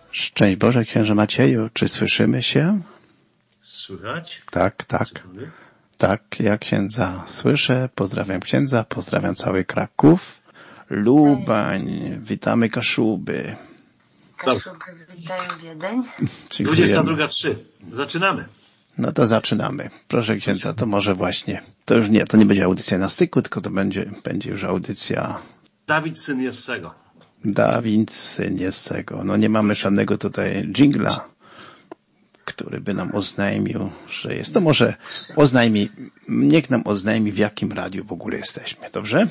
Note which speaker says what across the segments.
Speaker 1: Szczęść Boże, księże Macieju, czy słyszymy się?
Speaker 2: Słychać?
Speaker 1: Tak. Tak, ja księdza słyszę. Pozdrawiam księdza, pozdrawiam cały Kraków, Lubań, witamy Kaszuby.
Speaker 3: Kaszuby witają Wiedeń.
Speaker 2: 22:03. Zaczynamy.
Speaker 1: No to zaczynamy. Proszę księdza, to może właśnie, to nie będzie audycja na styku, tylko to będzie już audycja...
Speaker 2: Dawid, syn Jessego.
Speaker 1: Dawid, syn Jessego. No nie mamy żadnego tutaj dżingla, który by nam oznajmił, że jest. To może niech nam oznajmi, w jakim radiu w ogóle jesteśmy, dobrze?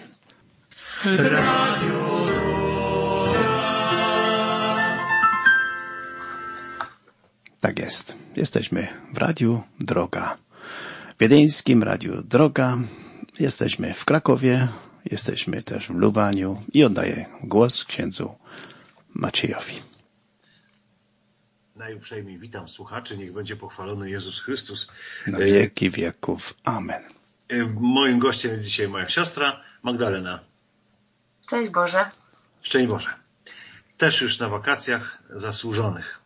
Speaker 1: Tak jest. Jesteśmy w Radiu Droga. Wiedeńskim Radiu Droga. Jesteśmy w Krakowie. Jesteśmy też w Lubaniu. I oddaję głos księdzu Maciejowi.
Speaker 2: Najuprzejmiej witam słuchaczy. Niech będzie pochwalony Jezus Chrystus.
Speaker 1: Na wieki wieków. Amen.
Speaker 2: Moim gościem jest dzisiaj moja siostra Magdalena.
Speaker 3: Cześć Boże.
Speaker 2: Szczęść Boże. Też już na wakacjach zasłużonych.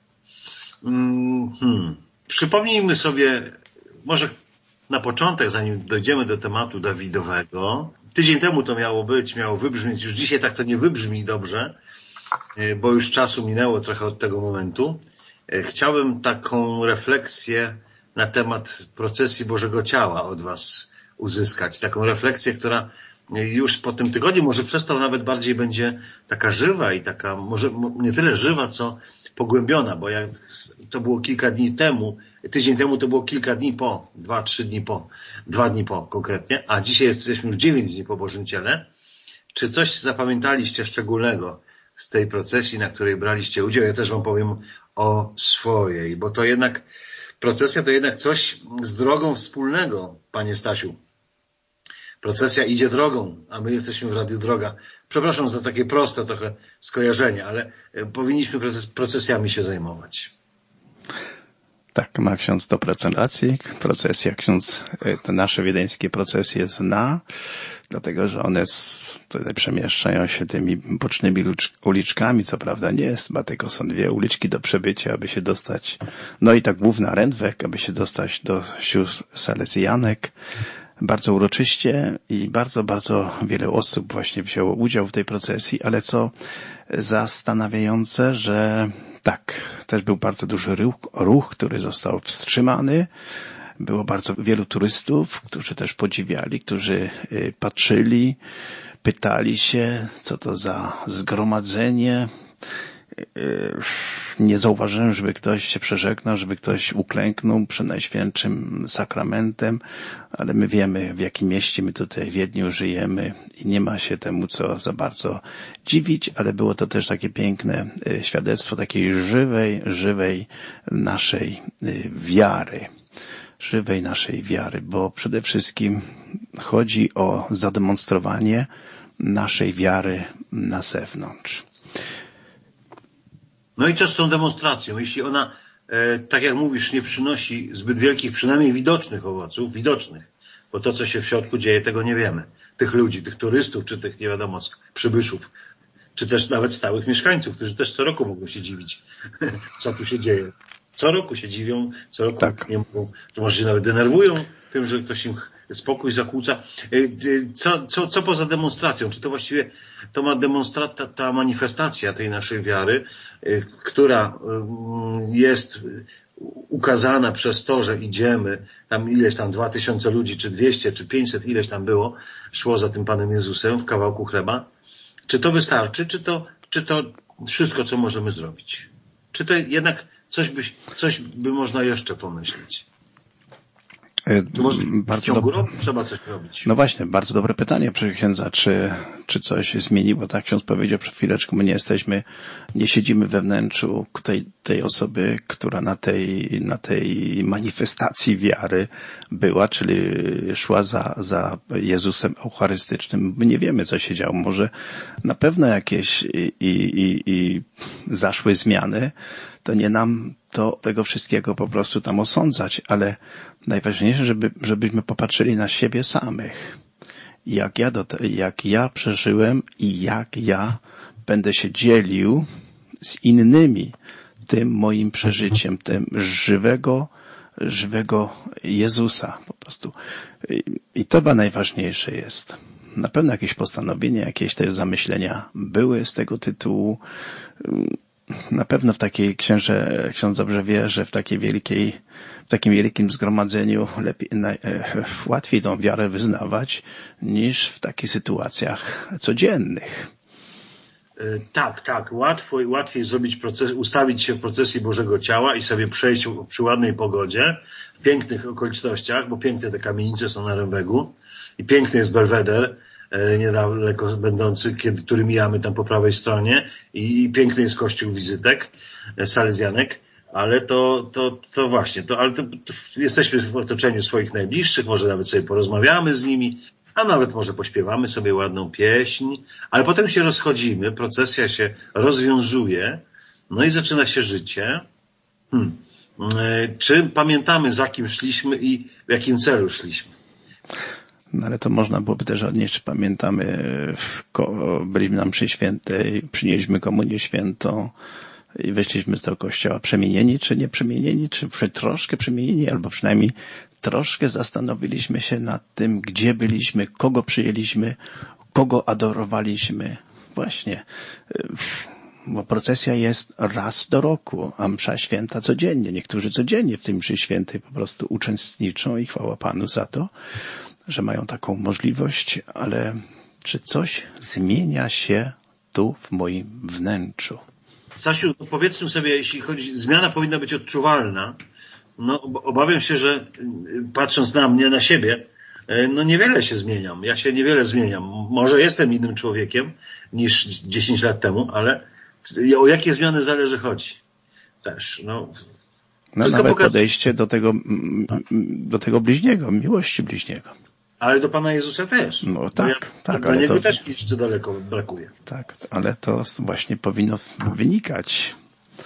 Speaker 2: Przypomnijmy sobie, może na początek, zanim dojdziemy do tematu Dawidowego. Tydzień temu to miało wybrzmieć, już dzisiaj tak to nie wybrzmi dobrze, bo już czasu minęło trochę od tego momentu. Chciałbym taką refleksję na temat procesji Bożego Ciała od was uzyskać. Taką refleksję, która już po tym tygodniu, może przez to nawet bardziej będzie taka żywa i taka, może nie tyle żywa, co pogłębiona, bo to było kilka dni temu, tydzień temu to było kilka dni po, 2 dni po konkretnie, a dzisiaj jesteśmy już 9 dni po Bożym Ciele. Czy coś zapamiętaliście szczególnego z tej procesji, na której braliście udział? Ja też wam powiem o swojej, bo to jednak, procesja to jednak coś z drogą wspólnego, panie Stasiu. Procesja idzie drogą, a my jesteśmy w Radiu Droga. Przepraszam za takie proste trochę skojarzenie, ale powinniśmy procesjami się zajmować.
Speaker 1: Tak, ma ksiądz 100% racji. Procesja, ksiądz, te nasze wiedeńskie procesje zna, dlatego że one tutaj przemieszczają się tymi bocznymi uliczkami, co prawda nie jest, tylko są 2 uliczki do przebycia, aby się dostać, no i ta główna Rędwek, aby się dostać do sióstr salezjanek. Bardzo uroczyście i bardzo, bardzo wiele osób właśnie wzięło udział w tej procesji, ale co zastanawiające, że tak, też był bardzo duży ruch, który został wstrzymany. Było bardzo wielu turystów, którzy też podziwiali, którzy patrzyli, pytali się, co to za zgromadzenie. Nie zauważyłem, żeby ktoś się przeżegnał, żeby ktoś uklęknął przed Najświętszym Sakramentem, ale my wiemy, w jakim mieście my tutaj w Wiedniu żyjemy i nie ma się temu co za bardzo dziwić, ale było to też takie piękne świadectwo takiej żywej naszej wiary. Żywej naszej wiary, bo przede wszystkim chodzi o zademonstrowanie naszej wiary na zewnątrz.
Speaker 2: No i co z tą demonstracją? Jeśli ona, tak jak mówisz, nie przynosi zbyt wielkich, przynajmniej widocznych owoców, bo to, co się w środku dzieje, tego nie wiemy. Tych ludzi, tych turystów, czy tych nie wiadomo przybyszów, czy też nawet stałych mieszkańców, którzy też co roku mogą się dziwić, co tu się dzieje. Co roku się dziwią, co roku
Speaker 1: tak.
Speaker 2: Nie mogą, to może się nawet denerwują tym, że ktoś im spokój zakłóca. Co poza demonstracją? Czy to właściwie to ma ta manifestacja tej naszej wiary, która jest ukazana przez to, że idziemy, tam ileś tam 2000 ludzi, czy 200, czy 500, ileś tam było, szło za tym Panem Jezusem w kawałku chleba. Czy to wystarczy? Czy to wszystko, co możemy zrobić? Czy to jednak coś by można jeszcze pomyśleć? W ciągu roku trzeba coś robić.
Speaker 1: No właśnie, bardzo dobre pytanie, proszę księdza, czy coś się zmieniło? Tak ksiądz powiedział przed chwileczką, my nie siedzimy we wnętrzu tej osoby, która na tej manifestacji wiary była, czyli szła za Jezusem Eucharystycznym. My nie wiemy, co się działo. Może na pewno jakieś i zaszły zmiany, to nie nam to tego wszystkiego po prostu tam osądzać, ale najważniejsze, żebyśmy popatrzyli na siebie samych. Jak ja przeżyłem i jak ja będę się dzielił z innymi tym moim przeżyciem, tym żywego Jezusa po prostu. I to chyba najważniejsze jest. Na pewno jakieś postanowienia, jakieś też zamyślenia były z tego tytułu. Na pewno w takiej ksiądz dobrze wie, że w takim wielkim zgromadzeniu łatwiej tą wiarę wyznawać niż w takich sytuacjach codziennych.
Speaker 2: Tak. Łatwiej zrobić ustawić się w procesji Bożego Ciała i sobie przejść przy ładnej pogodzie, w pięknych okolicznościach, bo piękne te kamienice są na Rębegu i piękny jest Belweder, niedaleko będący, który mijamy tam po prawej stronie i piękny jest kościół wizytek, salezjanek, ale to jesteśmy w otoczeniu swoich najbliższych, może nawet sobie porozmawiamy z nimi, a nawet może pośpiewamy sobie ładną pieśń, ale potem się rozchodzimy, procesja się rozwiązuje, no i zaczyna się życie. Czy pamiętamy, za kim szliśmy i w jakim celu szliśmy?
Speaker 1: No ale to można byłoby też odnieść, czy pamiętamy, byliśmy na mszy świętej, przynieśliśmy komunię świętą i wyszliśmy z tego kościoła przemienieni, czy nie przemienieni, czy troszkę przemienieni, albo przynajmniej troszkę zastanowiliśmy się nad tym, gdzie byliśmy, kogo przyjęliśmy, kogo adorowaliśmy. Właśnie, bo procesja jest raz do roku, a msza święta codziennie. Niektórzy codziennie w tej mszy świętej po prostu uczestniczą i chwała Panu za to, że mają taką możliwość, ale czy coś zmienia się tu w moim wnętrzu?
Speaker 2: Stasiu, powiedzmy sobie, jeśli chodzi, zmiana powinna być odczuwalna. No, obawiam się, że patrząc na mnie, na siebie, no niewiele się zmieniam. Ja się niewiele zmieniam. Może jestem innym człowiekiem niż 10 lat temu, ale o jakie zmiany zależy chodzi. Też,
Speaker 1: no nawet podejście do tego bliźniego, miłości bliźniego.
Speaker 2: Ale do Pana Jezusa też.
Speaker 1: No tak,
Speaker 2: tak. Ale niego też jeszcze daleko brakuje.
Speaker 1: Tak, ale to właśnie powinno wynikać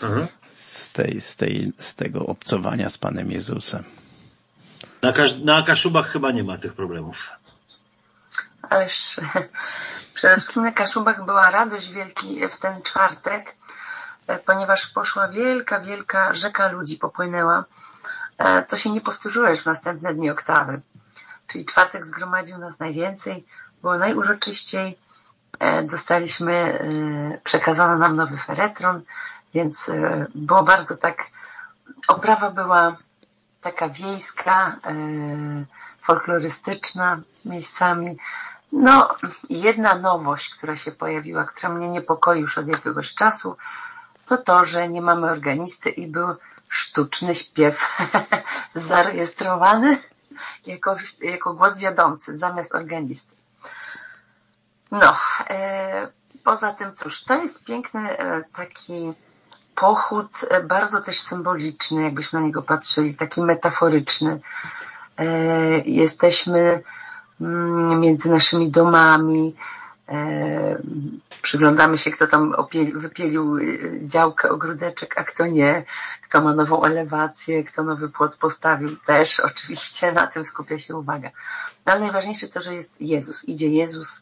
Speaker 1: z tego obcowania z Panem Jezusem.
Speaker 2: Na Kaszubach chyba nie ma tych problemów.
Speaker 3: Ależ przede wszystkim na Kaszubach była radość wielki w ten czwartek, ponieważ poszła wielka rzeka ludzi popłynęła. To się nie powtórzyło już w następne dni oktawy. Czyli czwartek zgromadził nas najwięcej, było najuroczyściej. Dostaliśmy, przekazano nam nowy feretron, więc było bardzo tak, oprawa była taka wiejska, folklorystyczna miejscami. No, jedna nowość, która się pojawiła, która mnie niepokoi już od jakiegoś czasu, to, że nie mamy organisty i był sztuczny śpiew zarejestrowany jako głos wiodący zamiast organisty. No, poza tym cóż, to jest piękny taki pochód, bardzo też symboliczny, jakbyśmy na niego patrzyli, taki metaforyczny. Jesteśmy między naszymi domami, przyglądamy się, kto tam wypielił działkę, ogródeczek, a kto nie, kto ma nową elewację, kto nowy płot postawił, też oczywiście na tym skupia się uwaga. No, ale najważniejsze to, że jest Jezus, idzie Jezus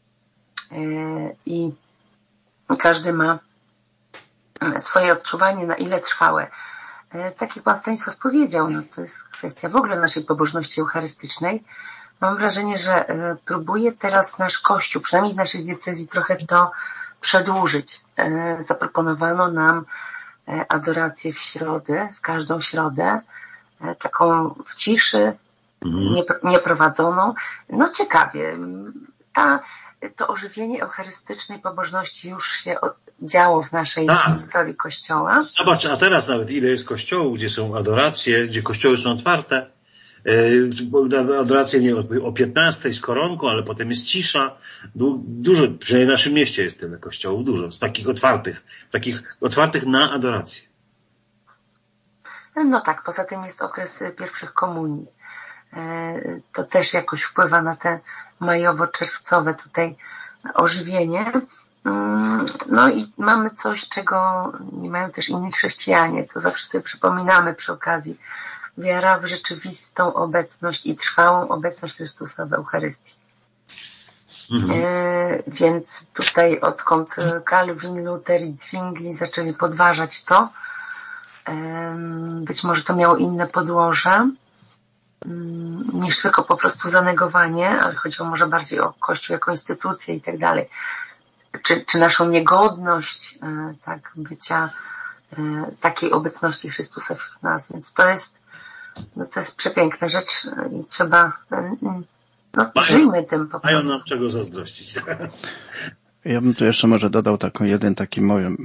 Speaker 3: i każdy ma swoje odczuwanie, na ile trwałe. Tak jak Pan Stanisław powiedział, no to jest kwestia w ogóle naszej pobożności eucharystycznej. Mam wrażenie, że próbuje teraz nasz Kościół, przynajmniej w naszej diecezji, trochę to przedłużyć. Zaproponowano nam adorację w środę, w każdą środę, taką w ciszy, nieprowadzoną. No ciekawie, to ożywienie eucharystycznej pobożności już się działo w naszej historii Kościoła.
Speaker 2: Zobacz, a teraz nawet ile jest kościołów, gdzie są adoracje, gdzie kościoły są otwarte. Adoracje nie o 15 z koronką, ale potem jest cisza. Dużo, przynajmniej w naszym mieście jest tyle kościołów, dużo, z takich otwartych na adorację.
Speaker 3: No tak, poza tym jest okres pierwszych komunii. To też jakoś wpływa na te majowo-czerwcowe tutaj ożywienie. No i mamy coś, czego nie mają też inni chrześcijanie. To zawsze sobie przypominamy przy okazji. Wiara w rzeczywistą obecność i trwałą obecność Chrystusa w Eucharystii. Więc tutaj odkąd Calvin, Luther i Zwingli zaczęli podważać to, być może to miało inne podłoże niż tylko po prostu zanegowanie, ale chodziło może bardziej o Kościół jako instytucję i tak dalej. Czy naszą niegodność tak bycia takiej obecności Chrystusa wśród nas. Więc to jest przepiękna rzecz i trzeba żyjmy tym po prostu.
Speaker 2: Mają nam czego zazdrościć.
Speaker 1: Ja bym tu jeszcze może dodał taki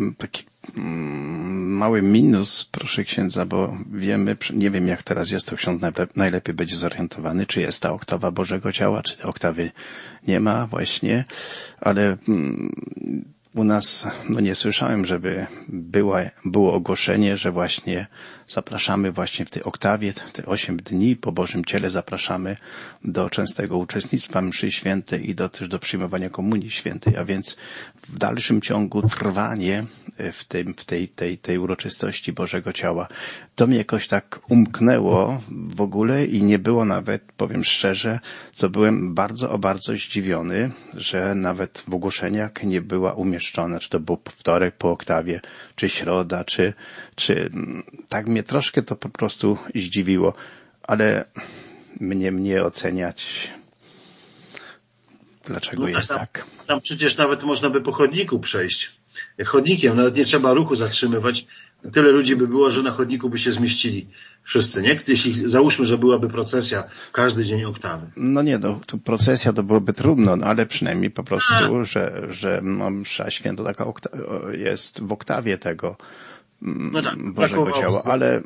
Speaker 1: mały minus, proszę księdza, bo nie wiem jak teraz jest, to ksiądz najlepiej będzie zorientowany, czy jest ta oktawa Bożego Ciała, czy tej oktawy nie ma właśnie, ale u nas, nie słyszałem, żeby było ogłoszenie, że właśnie zapraszamy właśnie w tej oktawie, te 8 dni po Bożym Ciele zapraszamy do częstego uczestnictwa mszy świętej i też do przyjmowania komunii świętej, a więc w dalszym ciągu trwanie w tej uroczystości Bożego Ciała. To mnie jakoś tak umknęło w ogóle i nie było nawet, powiem szczerze, co byłem bardzo zdziwiony, że nawet w ogłoszeniach nie była umieszczona, czy to był wtorek po oktawie, czy środa, czy tak mnie troszkę to po prostu zdziwiło, ale mnie oceniać, dlaczego jest tak.
Speaker 2: Tam przecież nawet można by po chodniku przejść. Chodnikiem, nawet nie trzeba ruchu zatrzymywać. Tyle ludzi by było, że na chodniku by się zmieścili wszyscy, nie? Jeśli załóżmy, że byłaby procesja w każdy dzień oktawy.
Speaker 1: Tu procesja to byłoby trudno, ale przynajmniej po prostu, że msza święta taka jest w oktawie tego Bożego Ciała, ale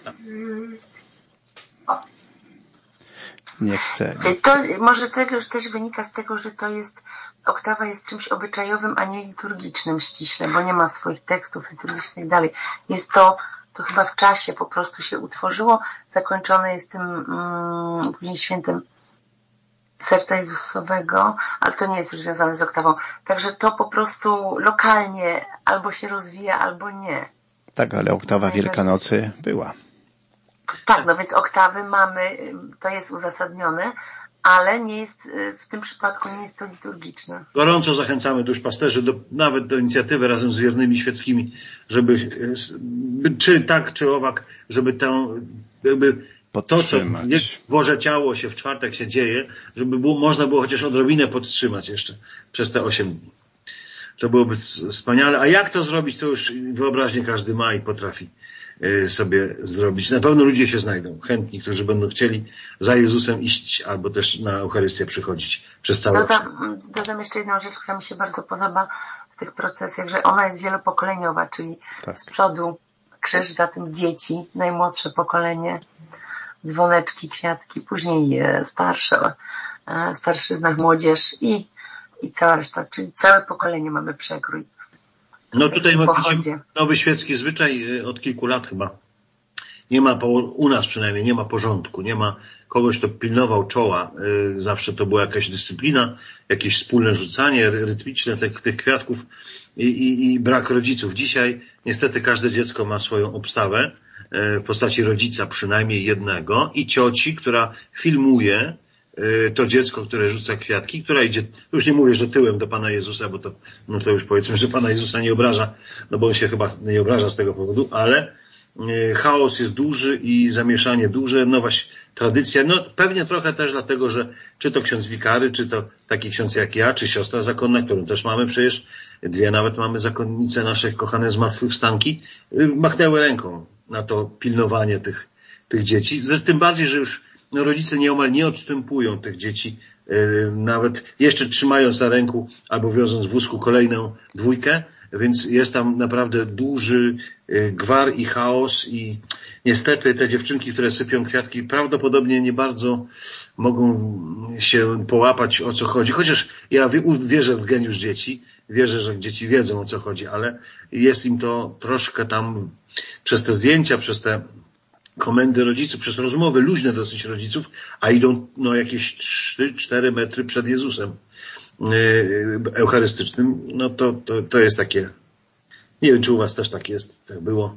Speaker 1: nie chcę.
Speaker 3: To może też wynika z tego, że oktawa jest czymś obyczajowym, a nie liturgicznym ściśle, bo nie ma swoich tekstów liturgicznych i tak dalej. Jest to chyba w czasie po prostu się utworzyło, zakończone jest tym później świętem Serca Jezusowego, ale to nie jest już związane z oktawą. Także to po prostu lokalnie albo się rozwija, albo nie.
Speaker 1: Tak, ale oktawa Wielkanocy była.
Speaker 3: Tak, więc oktawy mamy, to jest uzasadnione, ale nie jest, w tym przypadku nie jest to liturgiczne.
Speaker 2: Gorąco zachęcamy duszpasterzy nawet do inicjatywy razem z wiernymi świeckimi, żeby czy tak, czy owak, żeby to, co Boże Ciało się w czwartek się dzieje, żeby można było chociaż odrobinę podtrzymać jeszcze przez te 8 dni. To byłoby wspaniale. A jak to zrobić, to już wyobraźnię każdy ma i potrafi sobie zrobić. Na pewno ludzie się znajdą, chętni, którzy będą chcieli za Jezusem iść albo też na Eucharystię przychodzić przez całe
Speaker 3: Dodam jeszcze jedną rzecz, która mi się bardzo podoba w tych procesjach, że ona jest wielopokoleniowa, czyli z przodu krzyż, za tym dzieci, najmłodsze pokolenie, dzwoneczki, kwiatki, później starszyzna, młodzież i cała reszta, czyli całe pokolenie mamy przekrój.
Speaker 2: Tutaj widzimy nowy świecki zwyczaj od kilku lat chyba. Nie ma, u nas przynajmniej, nie ma porządku, nie ma kogoś, kto pilnował czoła. Zawsze to była jakaś dyscyplina, jakieś wspólne rzucanie rytmiczne tych kwiatków i brak rodziców. Dzisiaj niestety każde dziecko ma swoją obstawę w postaci rodzica przynajmniej jednego i cioci, która filmuje to dziecko, które rzuca kwiatki, która idzie, już nie mówię, że tyłem do Pana Jezusa, bo to już powiedzmy, że Pana Jezusa nie obraża, bo on się chyba nie obraża z tego powodu, ale chaos jest duży i zamieszanie duże, właśnie tradycja, pewnie trochę też dlatego, że czy to ksiądz wikary, czy to taki ksiądz jak ja, czy siostra zakonna, którą też mamy przecież, 2 nawet mamy zakonnice nasze kochane zmartwychwstanki, machnęły ręką na to pilnowanie tych dzieci, tym bardziej, że już rodzice nieomal nie odstępują tych dzieci, nawet jeszcze trzymając na ręku albo wioząc w wózku kolejną 2, więc jest tam naprawdę duży gwar i chaos i niestety te dziewczynki, które sypią kwiatki, prawdopodobnie nie bardzo mogą się połapać, o co chodzi. Chociaż ja wierzę w geniusz dzieci, wierzę, że dzieci wiedzą, o co chodzi, ale jest im to troszkę tam przez te zdjęcia, przez te komendy rodziców, przez rozmowy luźne dosyć rodziców, a idą jakieś 3-4 metry przed Jezusem eucharystycznym, to jest takie, nie wiem, czy u was też tak jest, tak było.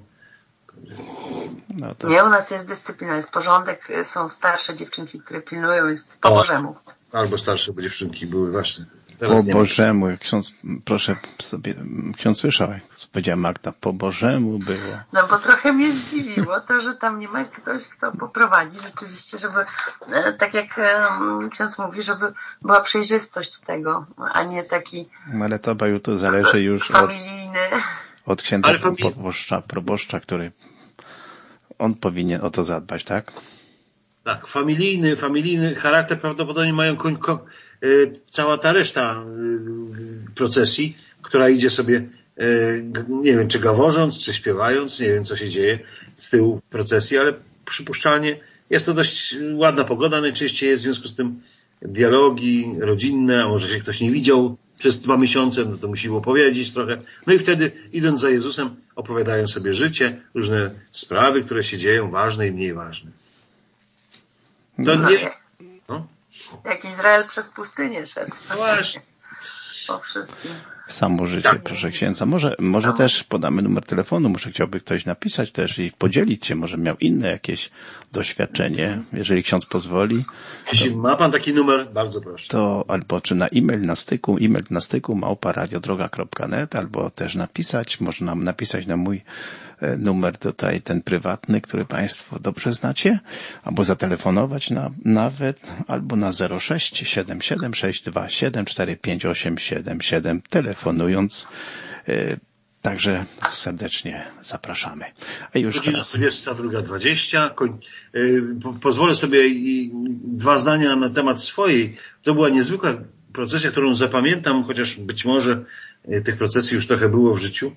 Speaker 3: Nie, u nas jest dyscyplina, jest porządek, są starsze dziewczynki, które pilnują, jest po Bożemu.
Speaker 2: Albo starsze dziewczynki były właśnie.
Speaker 1: Po Bożemu, jak ksiądz, proszę sobie, ksiądz słyszał, jak powiedziała Magda, po Bożemu było.
Speaker 3: No bo trochę mnie zdziwiło to, że tam nie ma ktoś, kto poprowadzi rzeczywiście, żeby, tak jak ksiądz mówi, żeby była przejrzystość tego, a nie taki
Speaker 1: No ale to to zależy już
Speaker 3: familijny.
Speaker 1: od księdza proboszcza, który on powinien o to zadbać, tak?
Speaker 2: Tak, familijny charakter prawdopodobnie mają cała ta reszta procesji, która idzie sobie, nie wiem, czy gaworząc, czy śpiewając, nie wiem, co się dzieje z tyłu procesji, ale przypuszczalnie jest to dość ładna pogoda, najczęściej jest w związku z tym dialogi rodzinne, a może się ktoś nie widział przez 2 miesiące, no to musi opowiedzieć trochę. No i wtedy, idąc za Jezusem, opowiadają sobie życie, różne sprawy, które się dzieją, ważne i mniej ważne. To nie... No.
Speaker 3: Jak Izrael przez pustynię szedł.
Speaker 2: No właśnie.
Speaker 3: Po wszystkim.
Speaker 1: Samo życie, tak. Proszę księdza. Może też podamy numer telefonu, może chciałby ktoś napisać też i podzielić się, może miał inne jakieś doświadczenie, jeżeli ksiądz pozwoli.
Speaker 2: Jeśli ma pan taki numer, bardzo proszę.
Speaker 1: To albo czy na e-mail na styku @radiodroga.net, albo też napisać, można napisać na mój numer tutaj, ten prywatny, który państwo dobrze znacie, albo zatelefonować nawet, albo na 06 77 627 45877 telefonując. Także serdecznie zapraszamy. A już
Speaker 2: godzina 22:20. Pozwolę sobie 2 zdania na temat swojej. To była niezwykła procesja, którą zapamiętam, chociaż być może tych procesji już trochę było w życiu.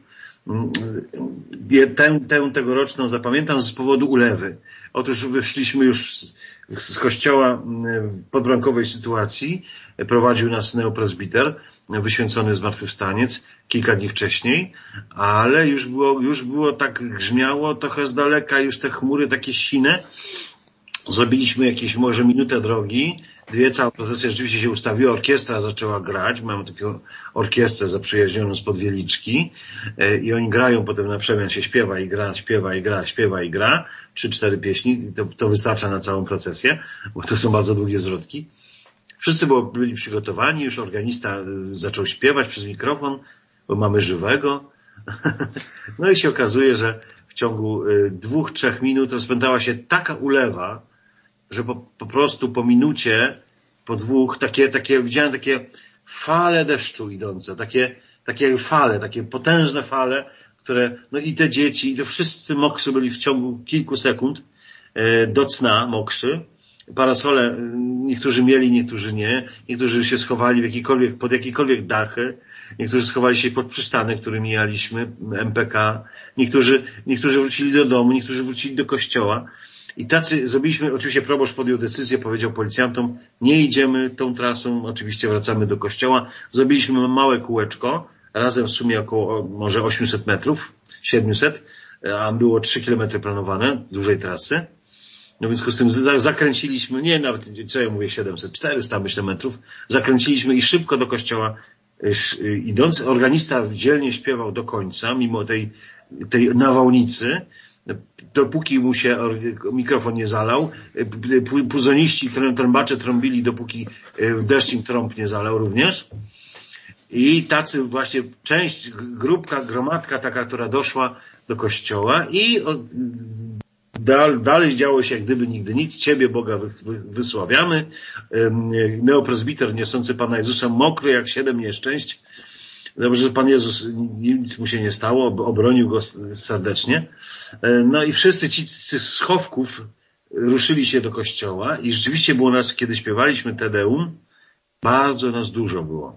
Speaker 2: Tę tegoroczną zapamiętam z powodu ulewy. Otóż wyszliśmy już z kościoła w podbramkowej sytuacji. Prowadził nas neopresbiter, wyświęcony zmartwychwstaniec, kilka dni wcześniej, ale już było tak grzmiało trochę z daleka, już te chmury takie sine. Zrobiliśmy jakieś może minutę drogi, 2, cała procesja rzeczywiście się ustawiła, orkiestra zaczęła grać, mamy taką orkiestrę zaprzyjaźnioną spod Wieliczki i oni grają, potem na przemian się śpiewa i gra, śpiewa i gra, 3-4 pieśni, to wystarcza na całą procesję, bo to są bardzo długie zwrotki. Wszyscy byli przygotowani, już organista zaczął śpiewać przez mikrofon, bo mamy żywego. No i się okazuje, że w ciągu 2-3 minut rozpętała się taka ulewa, że po prostu po minucie, po 2, widziałem takie fale deszczu idące, takie fale, takie potężne fale, które, no i te dzieci, i to wszyscy mokrzy byli w ciągu kilku sekund do cna mokrzy. Parasole niektórzy mieli, niektórzy nie. Niektórzy się schowali pod jakiekolwiek dachy. Niektórzy schowali się pod przystanek, który mijaliśmy, MPK. Niektórzy wrócili do domu, niektórzy wrócili do kościoła. I zrobiliśmy, oczywiście proboszcz podjął decyzję, powiedział policjantom, nie idziemy tą trasą, oczywiście wracamy do kościoła. Zrobiliśmy małe kółeczko, razem w sumie około może 800 metrów, 700, a było 3 kilometry planowane, dużej trasy. No więc z tym zakręciliśmy, nie nawet, co ja mówię, 700, 400 myślę metrów, zakręciliśmy i szybko do kościoła idąc. Organista dzielnie śpiewał do końca, mimo tej nawałnicy, dopóki mu się mikrofon nie zalał. Puzoniści, trąbacze trąbili, dopóki deszcz im trąb nie zalał również. I tacy właśnie gromadka taka, która doszła do kościoła i dalej działo się jak gdyby nigdy nic. Ciebie, Boga, wysławiamy. Neopresbiter niosący Pana Jezusa, mokry jak 7 nieszczęść. Dobrze, że Pan Jezus, nic mu się nie stało, obronił go serdecznie. No i wszyscy ci z schowków ruszyli się do kościoła i rzeczywiście było nas, kiedy śpiewaliśmy Te Deum, bardzo nas dużo było.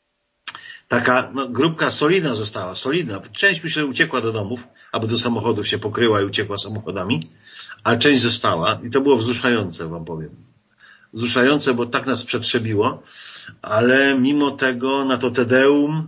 Speaker 2: Taka grupka solidna. Część myślę uciekła do domów, albo do samochodów się pokryła i uciekła samochodami, a część została i to było wzruszające, wam powiem. Wzruszające, bo tak nas przetrzebiło, ale mimo tego na to Te Deum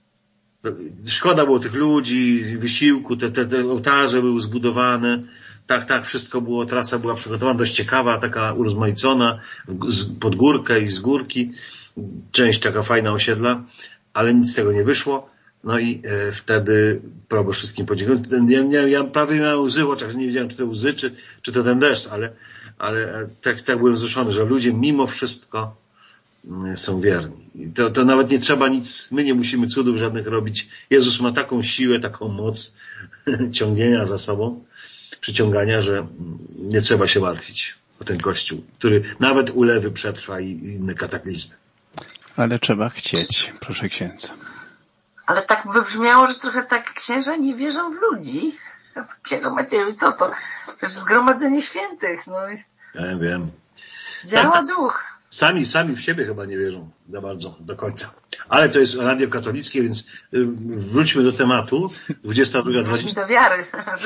Speaker 2: szkoda było tych ludzi, wysiłku, te ołtarze były zbudowane, tak, wszystko było, trasa była przygotowana, dość ciekawa, taka urozmaicona, pod górkę i z górki, część taka fajna osiedla, ale nic z tego nie wyszło. No i wtedy proboszcz wszystkim podziękował. Ja prawie miałem łzy w oczach, nie wiedziałem, czy to łzy, czy to ten deszcz, ale tak byłem wzruszony, że ludzie mimo wszystko są wierni. I to nawet nie trzeba nic, my nie musimy cudów żadnych robić. Jezus ma taką siłę, taką moc ciągnienia za sobą, przyciągania, że nie trzeba się martwić o ten Kościół, który nawet ulewy przetrwa i inne kataklizmy.
Speaker 1: Ale trzeba chcieć, proszę księdza.
Speaker 3: Ale tak wybrzmiało, że trochę tak księża nie wierzą w ludzi. Księża Macieju, co to? Przecież zgromadzenie świętych, no.
Speaker 2: Ja wiem.
Speaker 3: Działa duch.
Speaker 2: Sami w siebie chyba nie wierzą za bardzo, do końca. Ale to jest radio katolickie, więc wróćmy do tematu. 22:20.
Speaker 3: Wróćmy do wiary.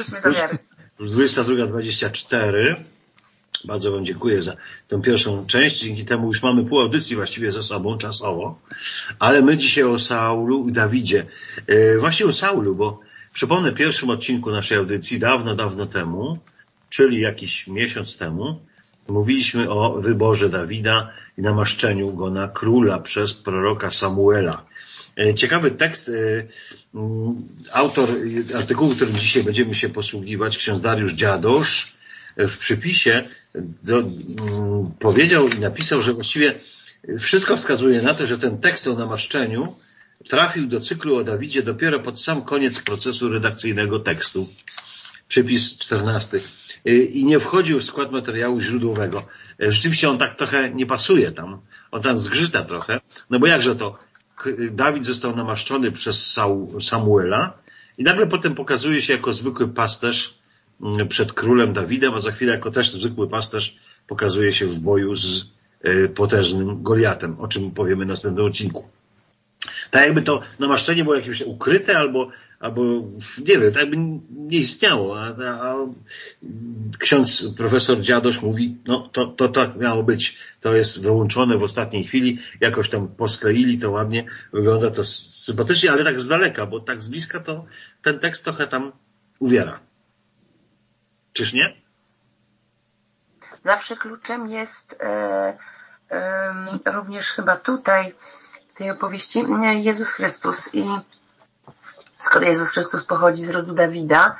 Speaker 2: 22:24. Bardzo wam dziękuję za tę pierwszą część. Dzięki temu już mamy pół audycji właściwie za sobą, czasowo. Ale my dzisiaj o Saulu i Dawidzie. Właśnie o Saulu, bo przypomnę, w pierwszym odcinku naszej audycji, dawno temu, czyli jakiś miesiąc temu, mówiliśmy o wyborze Dawida i namaszczeniu go na króla przez proroka Samuela. Ciekawy tekst, autor artykułu, którym dzisiaj będziemy się posługiwać, ksiądz Dariusz Dziadosz, w przypisie powiedział i napisał, że właściwie wszystko wskazuje na to, że ten tekst o namaszczeniu trafił do cyklu o Dawidzie dopiero pod sam koniec procesu redakcyjnego tekstu. Przypis 14. I nie wchodził w skład materiału źródłowego. Rzeczywiście on tak trochę nie pasuje tam. On tam zgrzyta trochę. No bo jakże to? Dawid został namaszczony przez Samuela i nagle potem pokazuje się jako zwykły pasterz przed królem Dawidem, a za chwilę jako też zwykły pasterz pokazuje się w boju z potężnym Goliatem, o czym powiemy w następnym odcinku. Tak jakby to namaszczenie było jakieś ukryte albo nie wiem, tak jakby nie istniało. A ksiądz profesor Dziadosz mówi, no to tak miało być. To jest wyłączone w ostatniej chwili, jakoś tam poskleili to ładnie, wygląda to sympatycznie, ale tak z daleka, bo tak z bliska to ten tekst trochę tam uwiera. Czyż nie?
Speaker 3: Zawsze kluczem jest również chyba tutaj w tej opowieści Jezus Chrystus. I skoro Jezus Chrystus pochodzi z rodu Dawida,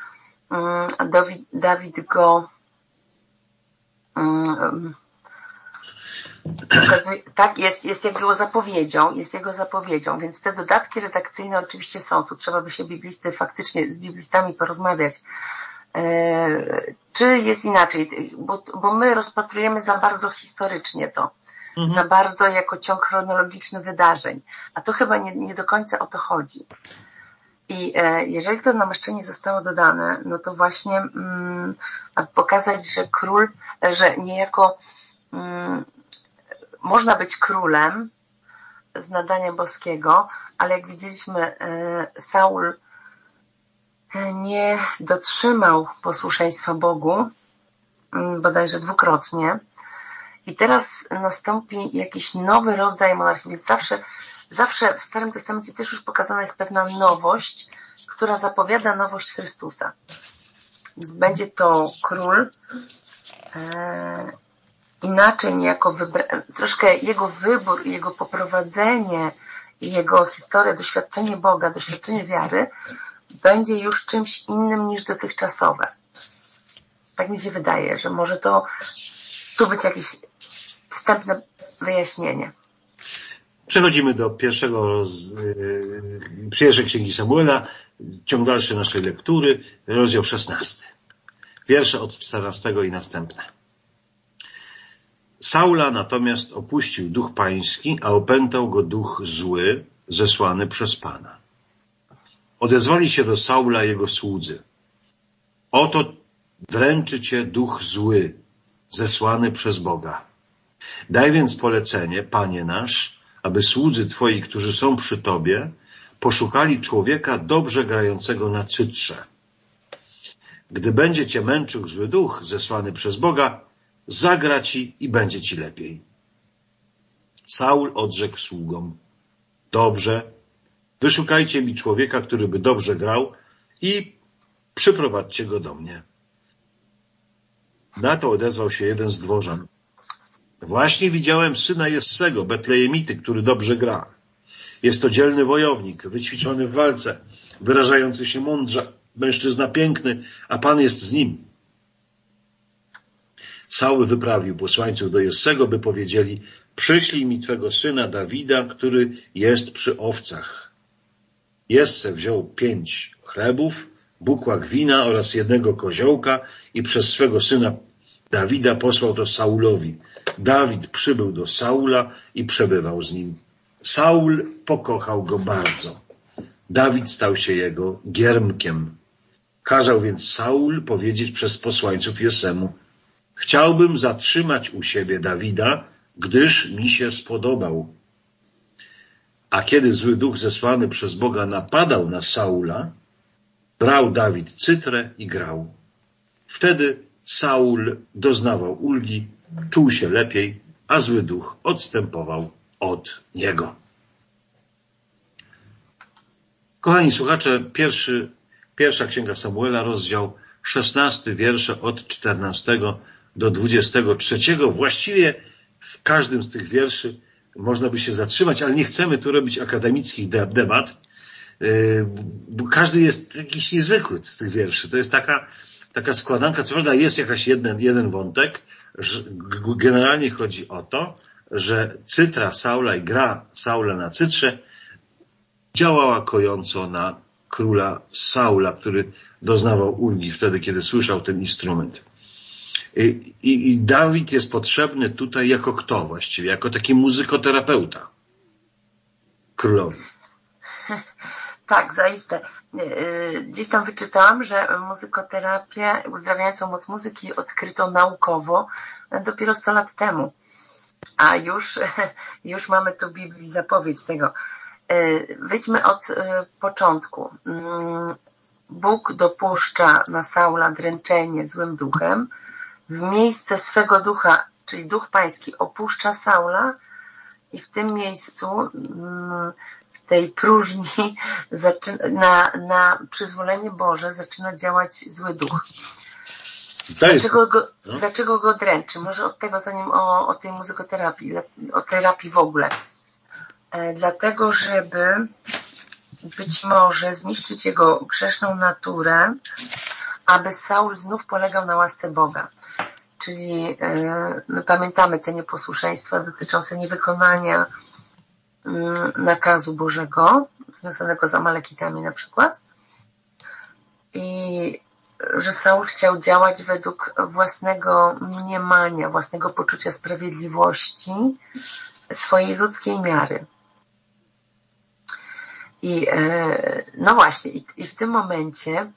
Speaker 3: Dawid go pokazuje, tak, jest jego zapowiedzią, więc te dodatki redakcyjne oczywiście są. Tu trzeba by się faktycznie z biblistami porozmawiać. Czy jest inaczej? Bo my rozpatrujemy za bardzo historycznie to. Za bardzo jako ciąg chronologiczny wydarzeń. A to chyba nie do końca o to chodzi. I jeżeli to namaszczenie zostało dodane, no to właśnie aby pokazać, że król, że niejako można być królem z nadania boskiego, ale jak widzieliśmy, Saul nie dotrzymał posłuszeństwa Bogu, bodajże dwukrotnie. I teraz nastąpi jakiś nowy rodzaj monarchii. Więc zawsze w Starym Testamencie też już pokazana jest pewna nowość, która zapowiada nowość Chrystusa. Więc będzie to król, inaczej niejako troszkę jego wybór, jego poprowadzenie, jego historia, doświadczenie Boga, doświadczenie wiary będzie już czymś innym niż dotychczasowe. Tak mi się wydaje, że może to tu być jakieś wstępne wyjaśnienie.
Speaker 2: Przechodzimy do pierwszej księgi Samuela, ciąg dalszy naszej lektury, rozdział 16. Wiersze od 14 i następne. Saula natomiast opuścił duch pański, a opętał go duch zły, zesłany przez Pana. Odezwali się do Saula jego słudzy. Oto dręczy cię duch zły, zesłany przez Boga. Daj więc polecenie, Panie nasz, aby słudzy Twoi, którzy są przy Tobie, poszukali człowieka dobrze grającego na cytrze. Gdy będzie cię męczył zły duch, zesłany przez Boga, zagra ci i będzie ci lepiej. Saul odrzekł sługom. Dobrze, wyszukajcie mi człowieka, który by dobrze grał i przyprowadźcie go do mnie. Na to odezwał się jeden z dworzan. Właśnie widziałem syna Jessego, Betlejemity, który dobrze gra. Jest to dzielny wojownik, wyćwiczony w walce, wyrażający się mądrze, mężczyzna piękny, a Pan jest z nim. Saul wyprawił posłańców do Jessego, by powiedzieli: przyślij mi twego syna Dawida, który jest przy owcach. Jesse wziął 5 chlebów, bukłak wina oraz 1 koziołka i przez swego syna Dawida posłał to Saulowi. Dawid przybył do Saula i przebywał z nim. Saul pokochał go bardzo. Dawid stał się jego giermkiem. Kazał więc Saul powiedzieć przez posłańców Jessemu: chciałbym zatrzymać u siebie Dawida, gdyż mi się spodobał. A kiedy zły duch zesłany przez Boga napadał na Saula, brał Dawid cytrę i grał. Wtedy Saul doznawał ulgi, czuł się lepiej, a zły duch odstępował od niego. Kochani słuchacze, pierwsza księga Samuela, rozdział 16, wiersze od 14 do 23. Właściwie w każdym z tych wierszy można by się zatrzymać, ale nie chcemy tu robić akademickich debat, bo każdy jest jakiś niezwykły z tych wierszy. To jest taka składanka, co prawda jest jakaś jeden wątek. Generalnie chodzi o to, że cytra Saula i gra Saula na cytrze działała kojąco na króla Saula, który doznawał ulgi wtedy, kiedy słyszał ten instrument. I Dawid jest potrzebny tutaj jako kto właściwie? Jako taki muzykoterapeuta królowi.
Speaker 3: Tak, zaiste. Gdzieś tam wyczytałam, że muzykoterapię, uzdrawiającą moc muzyki odkryto naukowo dopiero 100 lat temu. A już mamy tu w Biblii zapowiedź tego. Wyjdźmy od początku. Bóg dopuszcza na Saula dręczenie złym duchem. W miejsce swego ducha, czyli duch pański, opuszcza Saula i w tym miejscu, w tej próżni, na przyzwolenie Boże zaczyna działać zły duch. Dlaczego go dręczy? Może od tego, zanim o tej muzykoterapii, o terapii w ogóle. Dlatego, żeby być może zniszczyć jego grzeszną naturę, aby Saul znów polegał na łasce Boga. Czyli my pamiętamy te nieposłuszeństwa dotyczące niewykonania nakazu Bożego, związanego z Amalekitami na przykład. I że Saul chciał działać według własnego mniemania, własnego poczucia sprawiedliwości, swojej ludzkiej miary. I no właśnie, i w tym momencie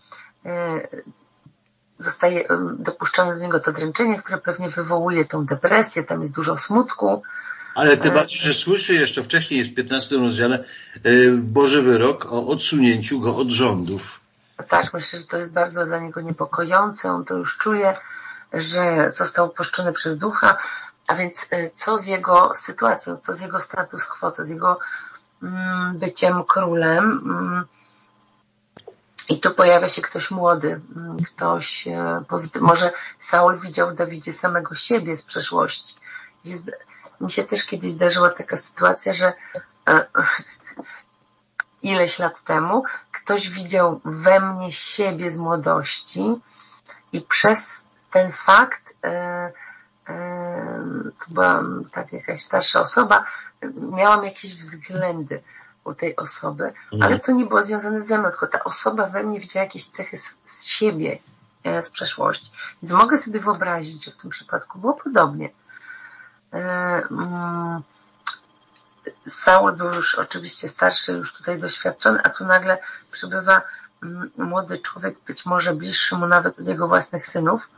Speaker 3: zostaje dopuszczone do niego to dręczenie, które pewnie wywołuje tą depresję, tam jest dużo smutku.
Speaker 2: Ale tym bardziej, że słyszy jeszcze wcześniej, jest w 15 rozdziale, Boży wyrok o odsunięciu go od rządów.
Speaker 3: Tak, myślę, że to jest bardzo dla niego niepokojące. On to już czuje, że został opuszczony przez ducha, a więc co z jego sytuacją, co z jego status quo, co z jego byciem królem. I tu pojawia się ktoś młody, ktoś pozytywny. Może Saul widział w Dawidzie samego siebie z przeszłości. Mi się też kiedyś zdarzyła taka sytuacja, że ileś lat temu ktoś widział we mnie siebie z młodości i przez ten fakt to była tak jakaś starsza osoba, miałam jakieś względy u tej osoby, ale to nie było związane ze mną, tylko ta osoba we mnie widziała jakieś cechy z siebie, z przeszłości. Więc mogę sobie wyobrazić, że w tym przypadku było podobnie. Saul był już oczywiście starszy, już tutaj doświadczony, a tu nagle przybywa młody człowiek, być może bliższy mu nawet od jego własnych synów,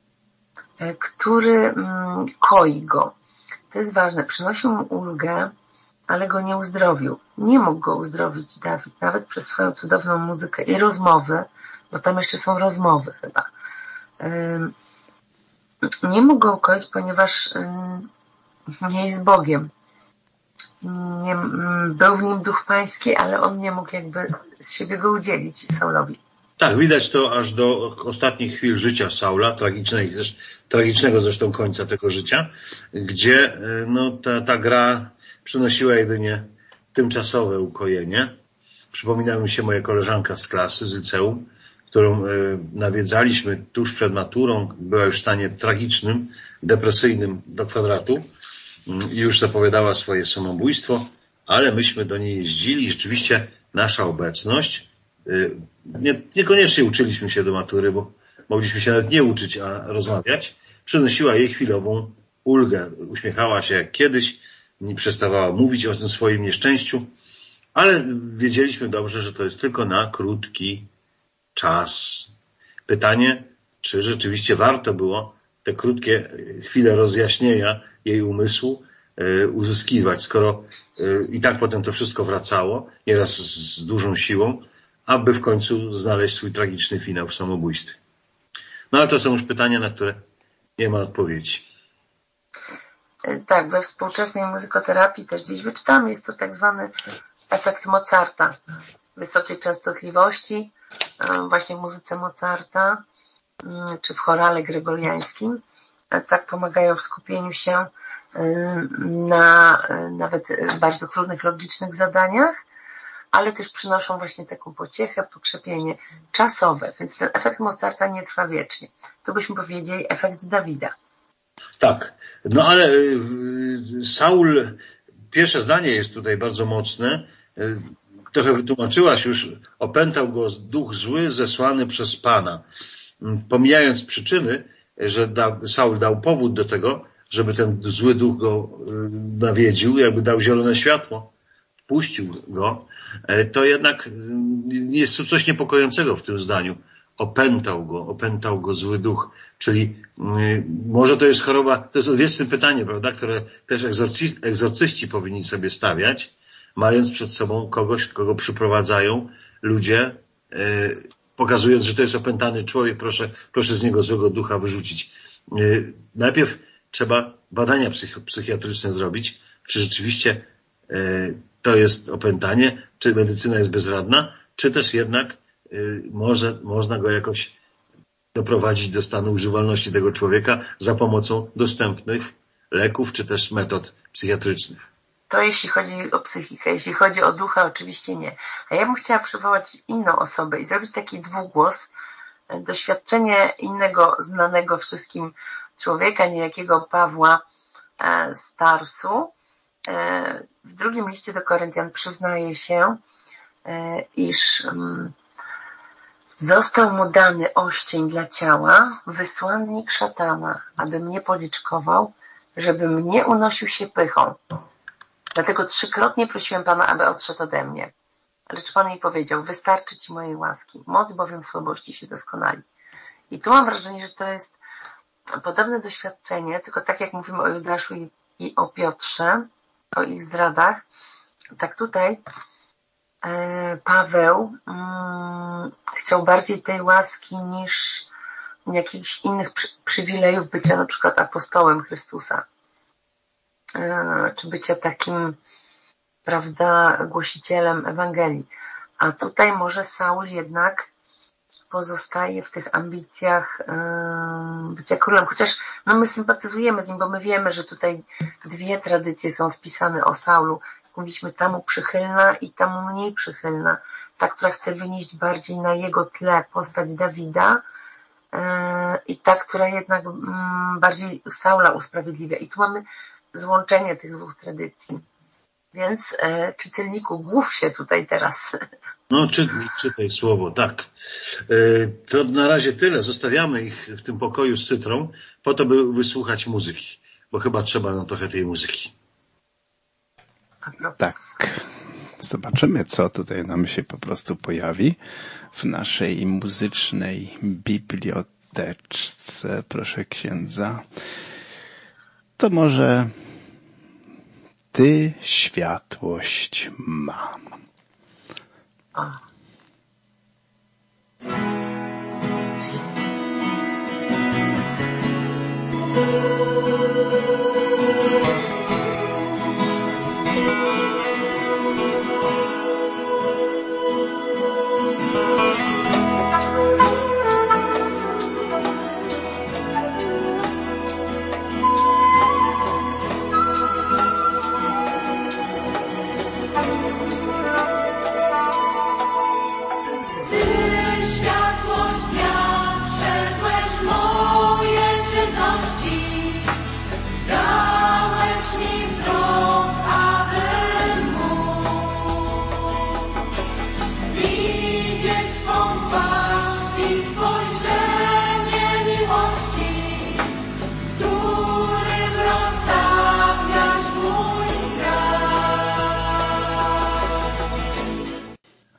Speaker 3: który koi go. To jest ważne. Przynosił mu ulgę, ale go nie uzdrowił. Nie mógł go uzdrowić Dawid, nawet przez swoją cudowną muzykę i rozmowy, bo tam jeszcze są rozmowy chyba. Nie mógł go ukoić, ponieważ nie jest Bogiem. Był w nim duch pański, ale on nie mógł jakby z siebie go udzielić Saulowi.
Speaker 2: Tak, widać to aż do ostatnich chwil życia Saula, tragicznego zresztą końca tego życia, gdzie ta gra przynosiła jedynie tymczasowe ukojenie. Przypomina mi się moja koleżanka z klasy, z liceum, którą nawiedzaliśmy tuż przed maturą, była już w stanie tragicznym, depresyjnym do kwadratu i już zapowiadała swoje samobójstwo, ale myśmy do niej jeździli i rzeczywiście nasza obecność, niekoniecznie uczyliśmy się do matury, bo mogliśmy się nawet nie uczyć, a rozmawiać, przynosiła jej chwilową ulgę. Uśmiechała się jak kiedyś, nie przestawała mówić o tym swoim nieszczęściu, ale wiedzieliśmy dobrze, że to jest tylko na krótki czas. Pytanie, czy rzeczywiście warto było te krótkie chwile rozjaśnienia jej umysłu uzyskiwać, skoro i tak potem to wszystko wracało, nieraz z dużą siłą, aby w końcu znaleźć swój tragiczny finał w samobójstwie. No ale to są już pytania, na które nie ma odpowiedzi.
Speaker 3: Tak, we współczesnej muzykoterapii też gdzieś wyczytamy, jest to tak zwany efekt Mozarta, wysokiej częstotliwości, właśnie w muzyce Mozarta, czy w chorale gregoriańskim, tak pomagają w skupieniu się na nawet bardzo trudnych, logicznych zadaniach, ale też przynoszą właśnie taką pociechę, pokrzepienie czasowe, więc ten efekt Mozarta nie trwa wiecznie. Tu byśmy powiedzieli efekt Dawida.
Speaker 2: Tak, no ale Saul, pierwsze zdanie jest tutaj bardzo mocne, trochę wytłumaczyłaś już, opętał go duch zły zesłany przez Pana. Pomijając przyczyny, że Saul dał powód do tego, żeby ten zły duch go nawiedził, jakby dał zielone światło, wpuścił go, to jednak jest tu coś niepokojącego w tym zdaniu. Opętał go zły duch. Czyli może to jest choroba, to jest odwieczne pytanie, prawda, które też egzorcyści powinni sobie stawiać, mając przed sobą kogoś, kogo przyprowadzają ludzie, pokazując, że to jest opętany człowiek, proszę z niego złego ducha wyrzucić. Najpierw trzeba badania psychiatryczne zrobić, czy rzeczywiście to jest opętanie, czy medycyna jest bezradna, czy też jednak można go jakoś doprowadzić do stanu używalności tego człowieka za pomocą dostępnych leków, czy też metod psychiatrycznych.
Speaker 3: To jeśli chodzi o psychikę, jeśli chodzi o ducha, oczywiście nie. A ja bym chciała przywołać inną osobę i zrobić taki dwugłos, doświadczenie innego znanego wszystkim człowieka, niejakiego Pawła z Tarsu. W drugim liście do Koryntian przyznaje się, iż został mu dany oścień dla ciała, wysłannik szatana, aby mnie policzkował, żebym nie unosił się pychą. Dlatego 3-krotnie prosiłem Pana, aby odszedł ode mnie. Lecz Pan mi powiedział, wystarczy Ci mojej łaski, moc bowiem w słabości się doskonali. I tu mam wrażenie, że to jest podobne doświadczenie, tylko tak jak mówimy o Judaszu i o Piotrze, o ich zdradach, tak tutaj Paweł chciał bardziej tej łaski niż jakichś innych przywilejów bycia na przykład apostołem Chrystusa, czy bycia takim, prawda, głosicielem Ewangelii. A tutaj może Saul jednak pozostaje w tych ambicjach bycia królem, chociaż no my sympatyzujemy z nim, bo my wiemy, że tutaj dwie tradycje są spisane o Saulu. Mówiliśmy, ta mu przychylna i ta mu mniej przychylna. Ta, która chce wynieść bardziej na jego tle postać Dawida i ta, która jednak bardziej Saula usprawiedliwia. I tu mamy złączenie tych dwóch tradycji. Więc czytelniku, głów się tutaj teraz.
Speaker 2: No, czytaj słowo, tak. To na razie tyle. Zostawiamy ich w tym pokoju z Cytrą, po to, by wysłuchać muzyki, bo chyba trzeba nam trochę tej muzyki.
Speaker 1: Tak. Zobaczymy, co tutaj nam się po prostu pojawi w naszej muzycznej biblioteczce, proszę księdza. To może Ty światłość ma.
Speaker 4: Ty światło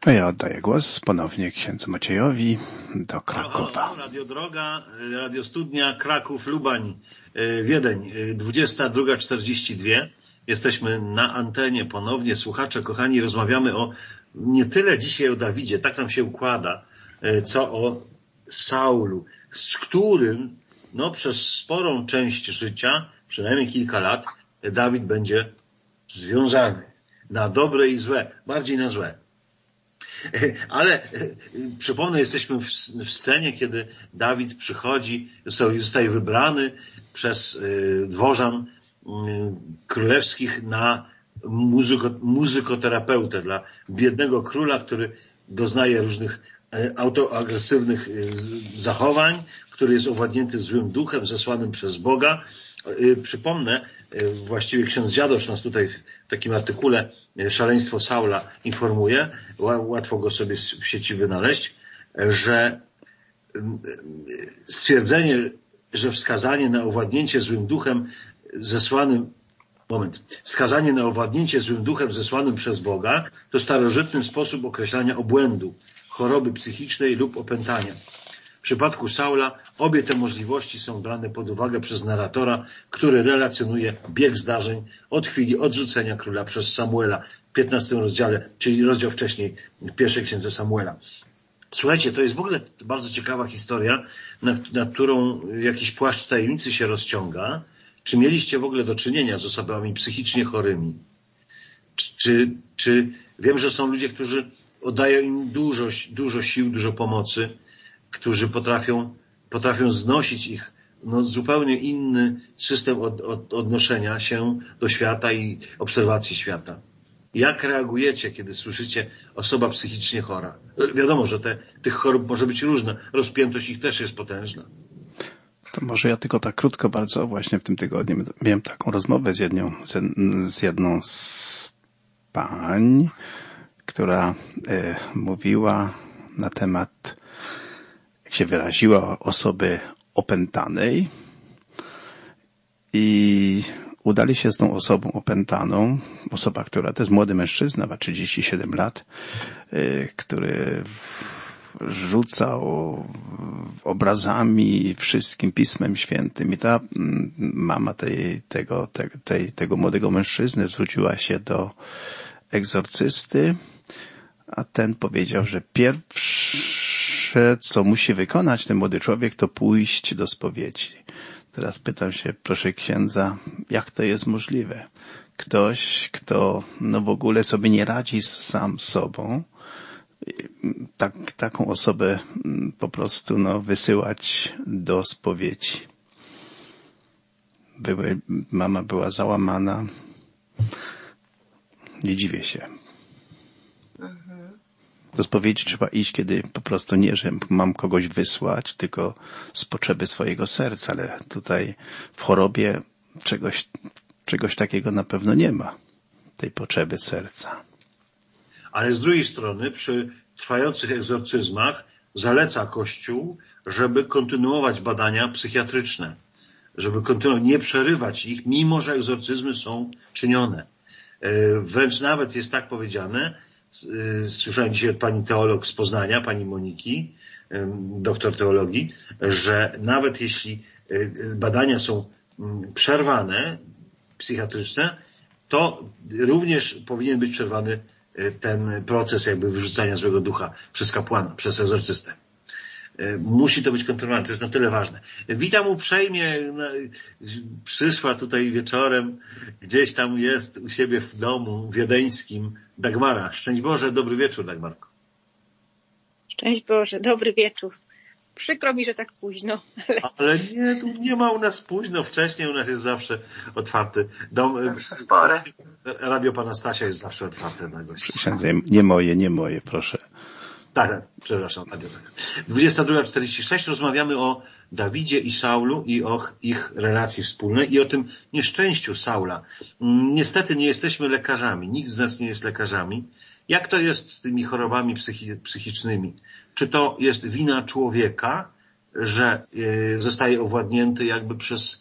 Speaker 1: A ja oddaję głos ponownie księdzu Maciejowi do Krakowa.
Speaker 2: Halo, Radio Droga, Radio Studnia, Kraków, Lubań, Wiedeń, 22:42. Jesteśmy na antenie ponownie. Słuchacze, kochani, rozmawiamy nie tyle dzisiaj o Dawidzie, tak nam się układa, co o Saulu, z którym przez sporą część życia, przynajmniej kilka lat, Dawid będzie związany. Na dobre i złe, bardziej na złe. Ale przypomnę, jesteśmy w scenie, kiedy Dawid przychodzi, zostaje wybrany przez dworzan królewskich na muzykoterapeutę dla biednego króla, który doznaje różnych autoagresywnych zachowań, który jest owładnięty złym duchem zesłanym przez Boga. Przypomnę, właściwie ksiądz Dziadosz nas tutaj w takim artykule Szaleństwo Saula informuje, łatwo go sobie w sieci wynaleźć, że stwierdzenie, że wskazanie na owładnięcie złym duchem zesłanym przez Boga to starożytny sposób określania obłędu, choroby psychicznej lub opętania. W przypadku Saula obie te możliwości są brane pod uwagę przez narratora, który relacjonuje bieg zdarzeń od chwili odrzucenia króla przez Samuela w 15 rozdziale, czyli rozdział wcześniej w pierwszej księdze Samuela. Słuchajcie, to jest w ogóle bardzo ciekawa historia, nad którą jakiś płaszcz tajemnicy się rozciąga. Czy mieliście w ogóle do czynienia z osobami psychicznie chorymi? Czy wiem, że są ludzie, którzy oddają im dużo sił, dużo pomocy, którzy potrafią znosić ich zupełnie inny system odnoszenia się do świata i obserwacji świata. Jak reagujecie, kiedy słyszycie osoba psychicznie chora? Wiadomo, że tych chorób może być różna. Rozpiętość ich też jest potężna.
Speaker 1: To może ja tylko tak krótko bardzo. Właśnie w tym tygodniu miałem taką rozmowę z jedną z pań, która mówiła na temat, jak się wyraziła, osoby opętanej i udali się z tą osobą opętaną, osoba, która to jest młody mężczyzna, ma 37 lat, który rzucał obrazami, wszystkim Pismem Świętym i ta mama tego młodego mężczyzny zwróciła się do egzorcysty, a ten powiedział, że pierwsze, co musi wykonać ten młody człowiek, to pójść do spowiedzi. Teraz pytam się, proszę księdza, jak to jest możliwe? Ktoś, kto w ogóle sobie nie radzi sam z sobą, taką osobę po prostu wysyłać do spowiedzi. Mama była załamana. Nie dziwię się. Do spowiedzi trzeba iść, kiedy po prostu nie, że mam kogoś wysłać, tylko z potrzeby swojego serca, ale tutaj w chorobie czegoś takiego na pewno nie ma, tej potrzeby serca.
Speaker 2: Ale z drugiej strony przy trwających egzorcyzmach zaleca Kościół, żeby kontynuować badania psychiatryczne, żeby nie przerywać ich, mimo że egzorcyzmy są czynione. Wręcz nawet jest tak powiedziane, słyszałem dzisiaj od pani teolog z Poznania, pani Moniki, doktor teologii, że nawet jeśli badania są przerwane, psychiatryczne, to również powinien być przerwany ten proces jakby wyrzucania złego ducha przez kapłana, przez egzorcystę. Musi to być kontynuowane, to jest na tyle ważne. Witam uprzejmie, przyszła tutaj wieczorem, gdzieś tam jest u siebie w domu wiedeńskim Dagmara. Szczęść Boże, dobry wieczór, Dagmarko.
Speaker 4: Szczęść Boże, dobry wieczór. Przykro mi, że tak późno.
Speaker 2: Ale nie, tu nie ma u nas późno, wcześniej u nas jest zawsze otwarty dom.
Speaker 3: Zawsze w porę.
Speaker 2: Radio Pana Stasia jest zawsze otwarte na gości.
Speaker 1: Nie moje, proszę.
Speaker 2: Tak, przepraszam. 22:46 rozmawiamy o Dawidzie i Saulu i o ich relacji wspólnej i o tym nieszczęściu Saula. Niestety nie jesteśmy lekarzami, nikt z nas nie jest lekarzami. Jak to jest z tymi chorobami psychicznymi? Czy to jest wina człowieka, że zostaje owładnięty jakby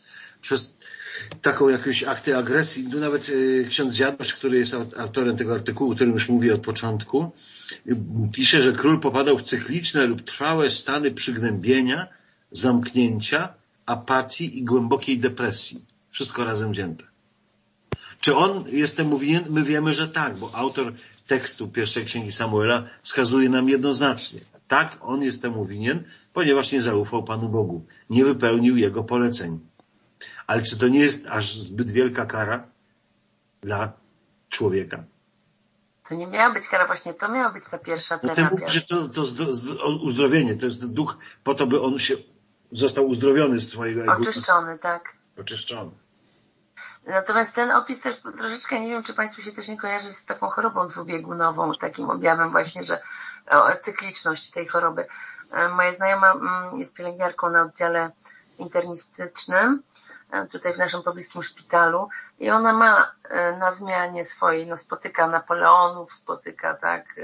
Speaker 2: przez taką jakąś akty agresji. Tu nawet ksiądz Jadosz, który jest autorem tego artykułu, o którym już mówię od początku, pisze, że król popadał w cykliczne lub trwałe stany przygnębienia, zamknięcia, apatii i głębokiej depresji. Wszystko razem wzięte. Czy on jest temu winien? My wiemy, że tak, bo autor tekstu pierwszej księgi Samuela wskazuje nam jednoznacznie. Tak, on jest temu winien, ponieważ nie zaufał Panu Bogu. Nie wypełnił Jego poleceń. Ale czy to nie jest aż zbyt wielka kara dla człowieka?
Speaker 3: To nie miała być kara, właśnie to miała być ta pierwsza terapia.
Speaker 2: Mówi, że to uzdrowienie, to jest duch po to, by on się został uzdrowiony z swojego ego.
Speaker 3: Oczyszczony, tak.
Speaker 2: Oczyszczony.
Speaker 3: Natomiast ten opis też troszeczkę, nie wiem, czy Państwu się też nie kojarzy z taką chorobą dwubiegunową, takim objawem właśnie, że cykliczność tej choroby. Moja znajoma jest pielęgniarką na oddziale internistycznym, tutaj w naszym pobliskim szpitalu, i ona ma na zmianie swojej, no spotyka Napoleonów, spotyka tak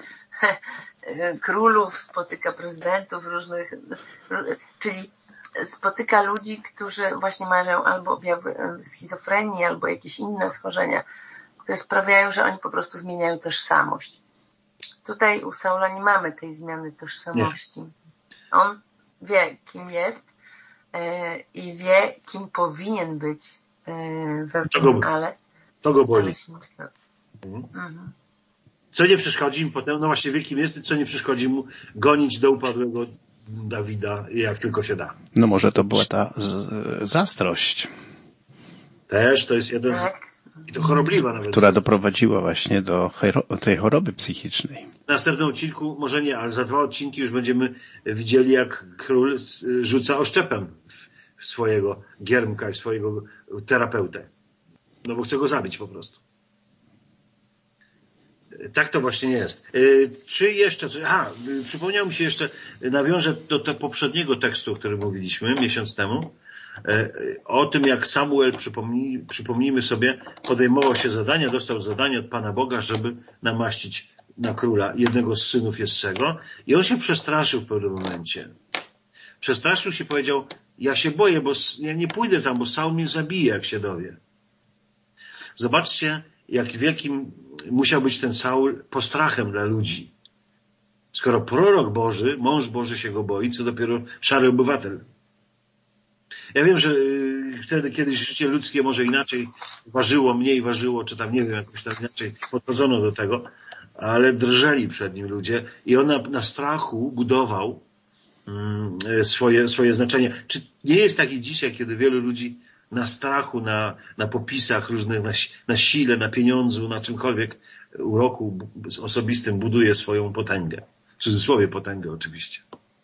Speaker 3: królów, spotyka prezydentów różnych, czyli spotyka ludzi, którzy właśnie mają albo objawy schizofrenii, albo jakieś inne schorzenia, które sprawiają, że oni po prostu zmieniają tożsamość. Tutaj u Saula nie mamy tej zmiany tożsamości. Nie. On wie, kim jest i wie, kim powinien być ale
Speaker 2: to go boli.
Speaker 3: Mhm.
Speaker 2: Co nie przeszkodzi mu potem, no właśnie wie, kim jest i co nie przeszkodzi mu gonić do upadłego Dawida, jak tylko się da.
Speaker 1: No może to była ta zazdrość.
Speaker 2: Też to jest jeden i to chorobliwa nawet.
Speaker 1: Która doprowadziła właśnie do tej choroby psychicznej.
Speaker 2: W następnym odcinku, może nie, ale za 2 odcinki już będziemy widzieli, jak król rzuca oszczepem w swojego giermka i swojego terapeutę. No bo chce go zabić po prostu. Tak to właśnie jest. Czy jeszcze coś? Przypomniał mi się jeszcze, nawiążę do poprzedniego tekstu, o którym mówiliśmy miesiąc temu, o tym, jak Samuel, przypomnijmy sobie, podejmował się zadania, dostał zadanie od Pana Boga, żeby namaścić na króla jednego z synów Jessego, i on się przestraszył w pewnym momencie. Przestraszył się, powiedział: ja się boję, bo ja nie pójdę tam, bo Saul mnie zabije, jak się dowie. Zobaczcie, jak wielkim musiał być ten Saul postrachem dla ludzi. Skoro prorok Boży, mąż Boży się go boi, co dopiero szary obywatel. Ja wiem, że wtedy kiedyś życie ludzkie może inaczej ważyło, mniej ważyło, czy tam nie wiem, jakoś tam inaczej podchodzono do tego, ale drżeli przed nim ludzie i on na strachu budował swoje znaczenie. Czy nie jest tak i dzisiaj, kiedy wielu ludzi na strachu, na popisach różnych, na sile, na pieniądzu, na czymkolwiek, uroku osobistym buduje swoją potęgę. W cudzysłowie potęgę oczywiście.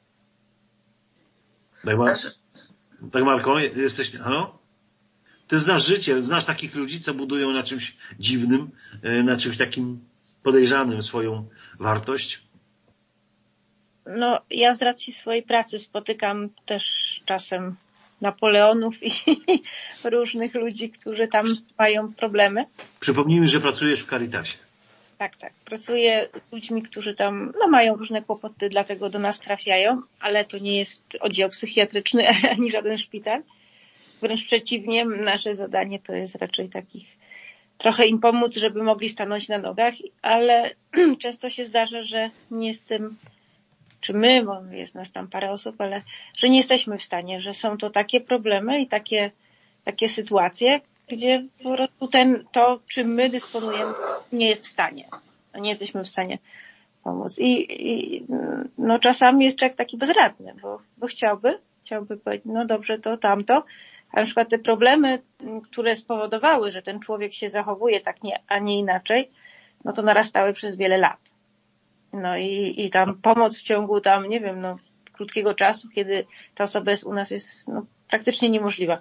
Speaker 2: Tak, Marko, jesteś... Halo? Ty znasz życie, znasz takich ludzi, co budują na czymś dziwnym, na czymś takim podejrzanym swoją wartość?
Speaker 4: No, ja z racji swojej pracy spotykam też czasem Napoleonów i różnych ludzi, którzy tam mają problemy.
Speaker 2: Przypomnijmy, że pracujesz w Caritasie.
Speaker 4: Tak. Pracuję z ludźmi, którzy tam mają różne kłopoty, dlatego do nas trafiają, ale to nie jest oddział psychiatryczny ani żaden szpital. Wręcz przeciwnie, nasze zadanie to jest raczej takich trochę im pomóc, żeby mogli stanąć na nogach, ale często się zdarza, że nie jestem, czy my, bo jest nas tam parę osób, ale że nie jesteśmy w stanie, że są to takie problemy i takie sytuacje, gdzie po prostu to, czym my dysponujemy, nie jest w stanie. Nie jesteśmy w stanie pomóc. I no czasami jest człowiek taki bezradny, bo chciałby powiedzieć, no dobrze, to tamto, a na przykład te problemy, które spowodowały, że ten człowiek się zachowuje tak, a nie inaczej, no to narastały przez wiele lat. No i tam pomoc w ciągu tam, nie wiem, no krótkiego czasu, kiedy ta osoba jest u nas, jest praktycznie niemożliwa.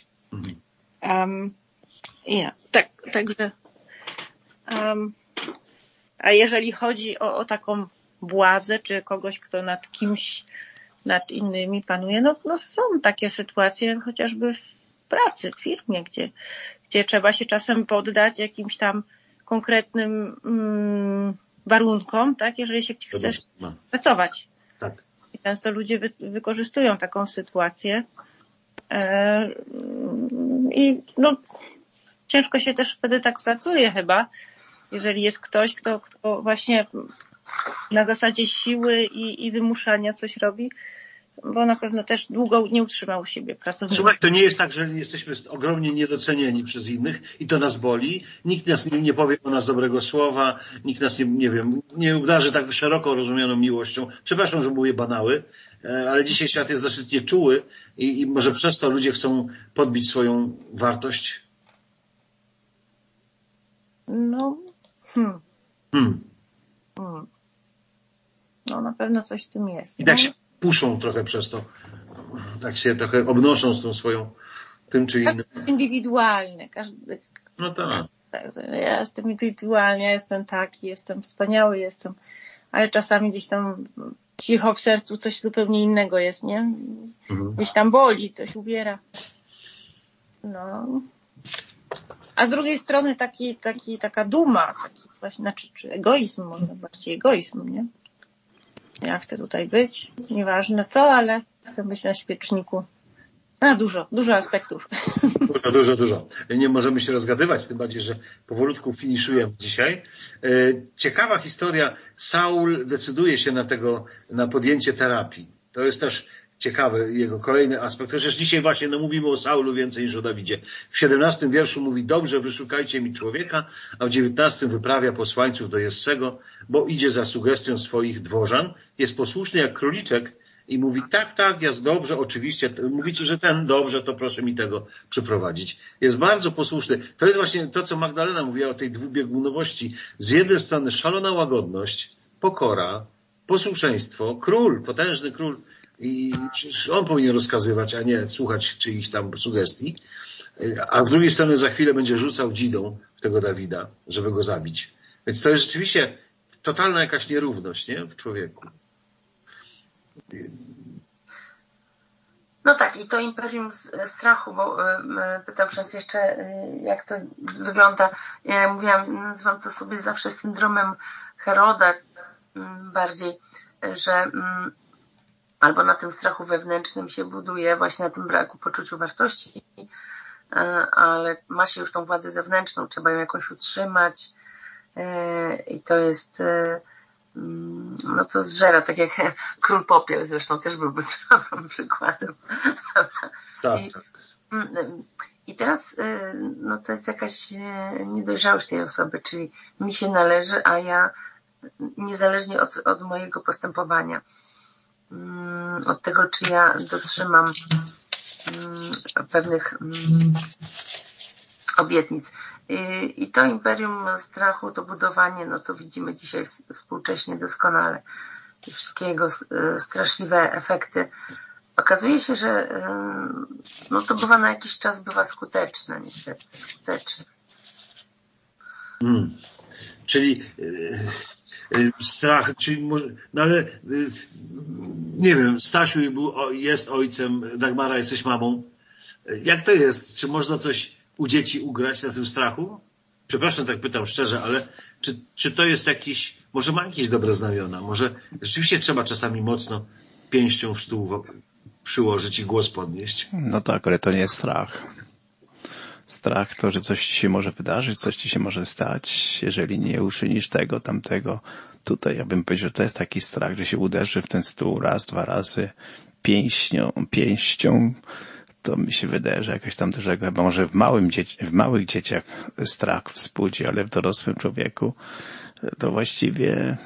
Speaker 4: Także a jeżeli chodzi o taką władzę, czy kogoś, kto nad kimś, nad innymi panuje, no są takie sytuacje, chociażby w pracy, w firmie, gdzie trzeba się czasem poddać jakimś tam konkretnym warunkom, tak, jeżeli się chcesz pracować.
Speaker 2: Tak.
Speaker 4: I często ludzie wykorzystują taką sytuację, I no, ciężko się też wtedy tak pracuje chyba, jeżeli jest ktoś, kto właśnie na zasadzie siły i wymuszania coś robi, bo na pewno też długo nie utrzymał u siebie pracownika.
Speaker 2: Słuchaj, to nie jest tak, że jesteśmy ogromnie niedocenieni przez innych i to nas boli. Nikt nas nie powie o nas dobrego słowa, nikt nas nie obdarzy tak szeroko rozumianą miłością. Przepraszam, że mówię banały, ale dzisiaj świat jest dosyć nieczuły i może przez to ludzie chcą podbić swoją wartość.
Speaker 4: No, no na pewno coś w tym jest.
Speaker 2: I tak się puszą trochę przez to. Tak się trochę obnoszą z tą swoją, tym czy innym.
Speaker 4: Każdy indywidualny.
Speaker 2: No tak.
Speaker 4: Ja jestem indywidualny, ja jestem taki, jestem wspaniały, ale czasami gdzieś tam cicho w sercu coś zupełnie innego jest, nie? Gdzieś tam boli, coś ubiera. No. A z drugiej strony taka duma, taki właśnie, czy egoizm, może bardziej egoizm, nie? Ja chcę tutaj być, nieważne co, ale chcę być na świeczniku. Dużo aspektów.
Speaker 2: Dużo. Nie możemy się rozgadywać, tym bardziej, że powolutku finiszujemy dzisiaj. Ciekawa historia. Saul decyduje się na podjęcie terapii. To jest też ciekawy jego kolejny aspekt. Chociaż dzisiaj właśnie mówimy o Saulu więcej niż o Dawidzie. W 17 wierszu mówi: dobrze, wyszukajcie mi człowieka, a w 19 wyprawia posłańców do Jessego, bo idzie za sugestią swoich dworzan. Jest posłuszny jak króliczek i mówi: tak, jest dobrze, oczywiście. Mówicie, że ten dobrze, to proszę mi tego przyprowadzić. Jest bardzo posłuszny. To jest właśnie to, co Magdalena mówiła o tej dwubiegunowości. Z jednej strony szalona łagodność, pokora, posłuszeństwo, król, potężny król, i on powinien rozkazywać, a nie słuchać czyichś tam sugestii, a z drugiej strony za chwilę będzie rzucał dzidą w tego Dawida, żeby go zabić. Więc to jest rzeczywiście totalna jakaś nierówność, nie? W człowieku.
Speaker 3: No tak, i to imperium strachu, bo pytam przez jeszcze, jak to wygląda. Ja mówiłam, nazywam to sobie zawsze syndromem Heroda bardziej, że albo na tym strachu wewnętrznym się buduje, właśnie na tym braku poczuciu wartości, ale ma się już tą władzę zewnętrzną, trzeba ją jakoś utrzymać i to jest, no to zżera, tak jak Król Popiel zresztą też byłby dobrym przykładem.
Speaker 2: Tak.
Speaker 3: I teraz no to jest jakaś niedojrzałość tej osoby, czyli mi się należy, a ja niezależnie od mojego postępowania, od tego, czy ja dotrzymam pewnych obietnic. I to imperium strachu, to budowanie, no to widzimy dzisiaj współcześnie doskonale. Te wszystkie jego straszliwe efekty. Okazuje się, że no to bywa na jakiś czas bywa skuteczne, niestety, skuteczne.
Speaker 2: Czyli strach, czyli może, no ale nie wiem, Stasiu jest ojcem, Dagmara jesteś mamą. Jak to jest? Czy można coś u dzieci ugrać na tym strachu? Przepraszam, tak pytam szczerze, ale czy to jest może ma jakieś dobre znamiona? Może rzeczywiście trzeba czasami mocno pięścią w stół przyłożyć i głos podnieść?
Speaker 1: No tak, ale to nie jest strach. Strach to, że coś ci się może wydarzyć, coś ci się może stać, jeżeli nie uczynisz tego, tamtego. Tutaj ja bym powiedział, że to jest taki strach, że się uderzy w ten stół raz, 2 razy pięścią. To mi się wydaje, że jakoś tam dużego, chyba może w małych dzieciach strach współdzie, ale w dorosłym człowieku to właściwie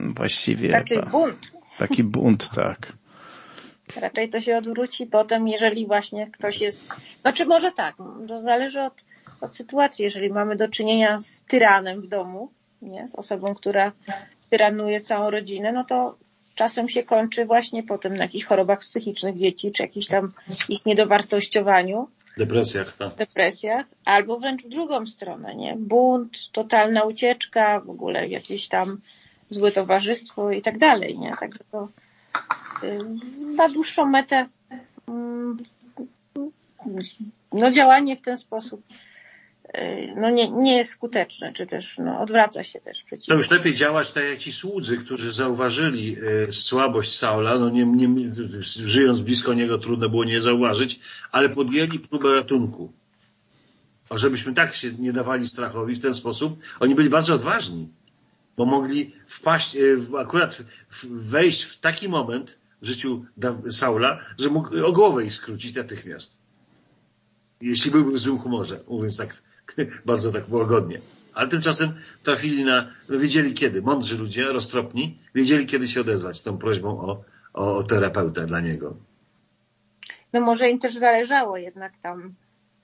Speaker 1: taki bunt, tak.
Speaker 4: Raczej to się odwróci potem, jeżeli właśnie ktoś jest... Znaczy może tak, to zależy od sytuacji. Jeżeli mamy do czynienia z tyranem w domu, nie, z osobą, która tyranuje całą rodzinę, no to czasem się kończy właśnie potem na jakichś chorobach psychicznych dzieci, czy jakichś tam ich niedowartościowaniu. Depresjach, albo wręcz w drugą stronę, nie? Bunt, totalna ucieczka, w ogóle jakieś tam złe towarzystwo i tak dalej, nie? Także to na dłuższą metę no działanie w ten sposób no nie jest skuteczne, czy też no odwraca się też przeciwko.
Speaker 2: To już lepiej działać tak jak ci słudzy, którzy zauważyli słabość Saula, no żyjąc blisko niego trudno było nie zauważyć, ale podjęli próbę ratunku. żebyśmy tak się nie dawali strachowi w ten sposób, oni byli bardzo odważni, bo mogli wpaść, akurat wejść w taki moment w życiu Saula, że mógł o głowę ich skrócić natychmiast. Jeśli byłby w złym humorze, mówiąc tak, bardzo tak łagodnie. Ale tymczasem trafili wiedzieli kiedy, mądrzy ludzie, roztropni, wiedzieli kiedy się odezwać z tą prośbą o terapeutę dla niego.
Speaker 4: No może im też zależało jednak tam,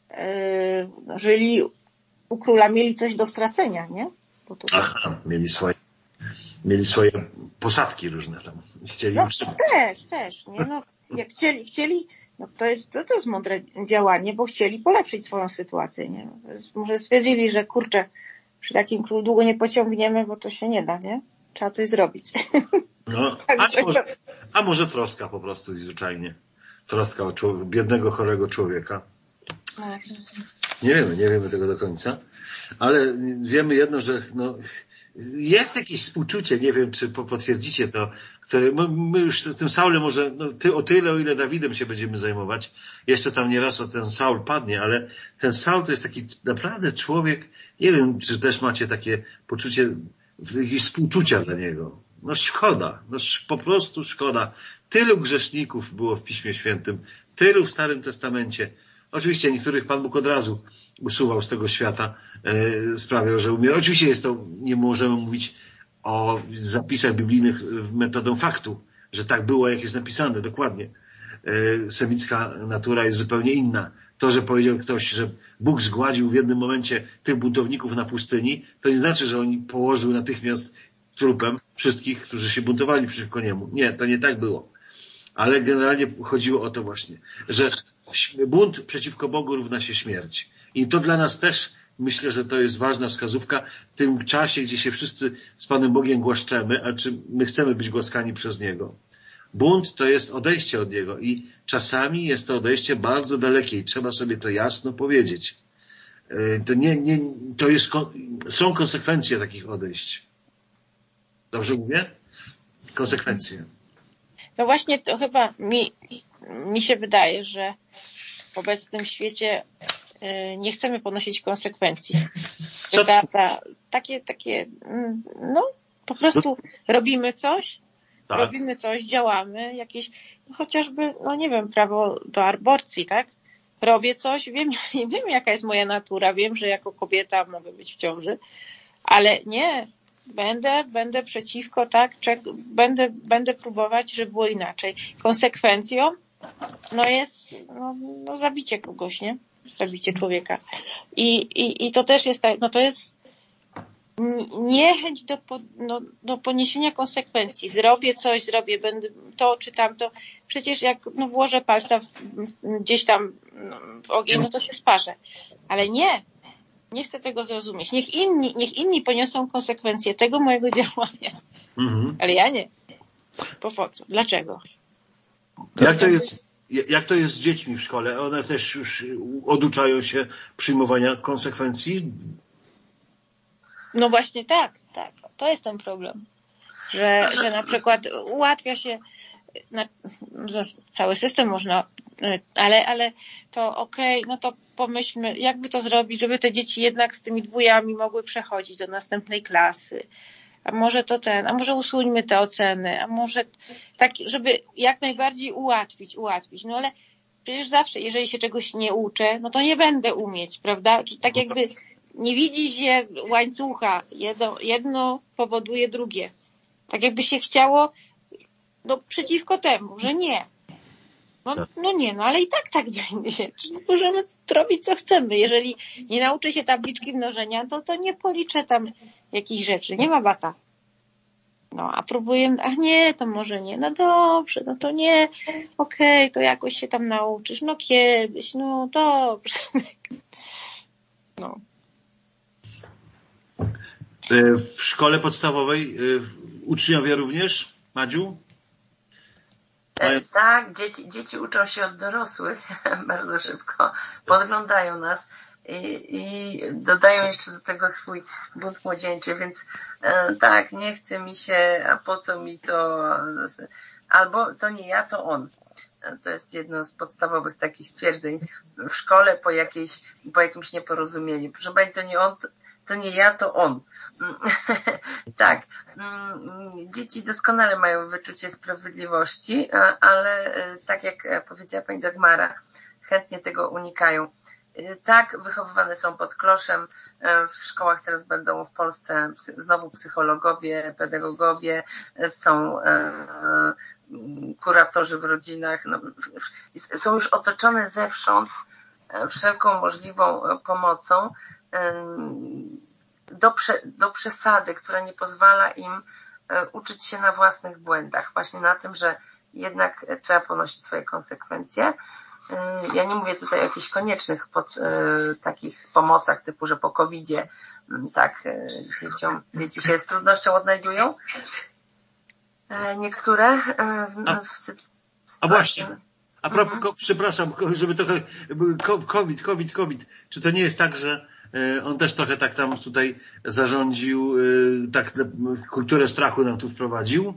Speaker 4: żyli u króla, mieli coś do stracenia, nie? Bo to
Speaker 2: Aha, mieli swoje posadki różne tam. Chcieli
Speaker 4: też, nie? No, jak chcieli, no to jest mądre działanie, bo chcieli polepszyć swoją sytuację, nie? Może stwierdzili, że kurczę, przy takim królu długo nie pociągniemy, bo to się nie da, nie? Trzeba coś zrobić.
Speaker 2: No, a może troska po prostu i zwyczajnie. Troska o biednego, chorego człowieka. Nie wiemy tego do końca. Ale wiemy jedno, że jest jakieś współczucie, nie wiem, czy potwierdzicie to, które my już tym Saulem może o tyle, o ile Dawidem się będziemy zajmować. Jeszcze tam nieraz ten Saul padnie, ale ten Saul to jest taki naprawdę człowiek, nie wiem, czy też macie takie poczucie jakiegoś współczucia dla niego. No szkoda, po prostu szkoda. Tylu grzeszników było w Piśmie Świętym, tylu w Starym Testamencie. Oczywiście niektórych Pan Bóg od razu usuwał z tego świata, sprawiał, że umiera. Oczywiście nie możemy mówić o zapisach biblijnych metodą faktu, że tak było, jak jest napisane, dokładnie. Semicka natura jest zupełnie inna. To, że powiedział ktoś, że Bóg zgładził w jednym momencie tych buntowników na pustyni, to nie znaczy, że on położył natychmiast trupem wszystkich, którzy się buntowali przeciwko niemu. Nie, to nie tak było. Ale generalnie chodziło o to właśnie, że bunt przeciwko Bogu równa się śmierć. I to dla nas też, myślę, że to jest ważna wskazówka w tym czasie, gdzie się wszyscy z Panem Bogiem głaszczemy, a czy my chcemy być głaskani przez Niego. Bunt to jest odejście od Niego i czasami jest to odejście bardzo dalekie i trzeba sobie to jasno powiedzieć. Są konsekwencje takich odejść. Dobrze mówię? Konsekwencje. No
Speaker 4: właśnie to chyba mi się wydaje, że w obecnym świecie nie chcemy ponosić konsekwencji. Takie, po prostu robimy coś, działamy, jakieś, chociażby, nie wiem, prawo do aborcji, tak? Robię coś, wiem jaka jest moja natura, wiem, że jako kobieta mogę być w ciąży, ale nie, będę przeciwko, tak? Będę próbować, żeby było inaczej. Konsekwencją, jest, zabicie kogoś, nie? Zabicie człowieka. I to też jest tak, to jest niechęć do poniesienia konsekwencji. Zrobię coś, będę to czy tamto. Przecież jak włożę palca gdzieś tam w ogień, to się sparzę. Ale nie chcę tego zrozumieć. Niech inni poniosą konsekwencje tego mojego działania. Mhm. Ale ja nie. Po co? Dlaczego?
Speaker 2: Jak to jest z dziećmi w szkole? One też już oduczają się przyjmowania konsekwencji?
Speaker 4: No właśnie tak. To jest ten problem. Że na przykład ułatwia się cały system można, ale to okej, to pomyślmy, jakby to zrobić, żeby te dzieci jednak z tymi dwójami mogły przechodzić do następnej klasy. A może a może usuńmy te oceny, a może tak, żeby jak najbardziej ułatwić. No ale przecież zawsze, jeżeli się czegoś nie uczę, to nie będę umieć, prawda? Tak jakby nie widzi się łańcucha. Jedno powoduje drugie. Tak jakby się chciało przeciwko temu, że nie. Ale i tak będzie. Czyli możemy robić co chcemy. Jeżeli nie nauczę się tabliczki mnożenia, to nie policzę tam jakichś rzeczy. Nie ma bata. A próbuję, nie, to może nie. No dobrze, to nie. Okej, to jakoś się tam nauczysz. Kiedyś, dobrze.
Speaker 2: W szkole podstawowej uczniowie również, Madziu?
Speaker 3: Tak, dzieci uczą się od dorosłych bardzo szybko, podglądają nas i dodają jeszcze do tego swój bunt młodzieńczy, więc tak, nie chce mi się, a po co mi to, albo to nie ja, to on. To jest jedno z podstawowych takich stwierdzeń w szkole po jakimś nieporozumieniu. Proszę Pani, to nie on, to nie ja, to on. Tak. Dzieci doskonale mają wyczucie sprawiedliwości, ale tak jak powiedziała Pani Dagmara, chętnie tego unikają. Tak, wychowywane są pod kloszem. W szkołach teraz będą w Polsce znowu psychologowie, pedagogowie, są kuratorzy w rodzinach. No, są już otoczone zewsząd wszelką możliwą pomocą do przesady, która nie pozwala im uczyć się na własnych błędach. Właśnie na tym, że jednak trzeba ponosić swoje konsekwencje. Ja nie mówię tutaj o jakichś koniecznych takich pomocach typu, że po COVID-zie tak dzieci się z trudnością odnajdują. Niektóre w sytuacji...
Speaker 2: A właśnie, a propos, przepraszam, żeby trochę COVID. Czy to nie jest tak, że on też trochę tak tam tutaj zarządził, tak kulturę strachu nam tu wprowadził?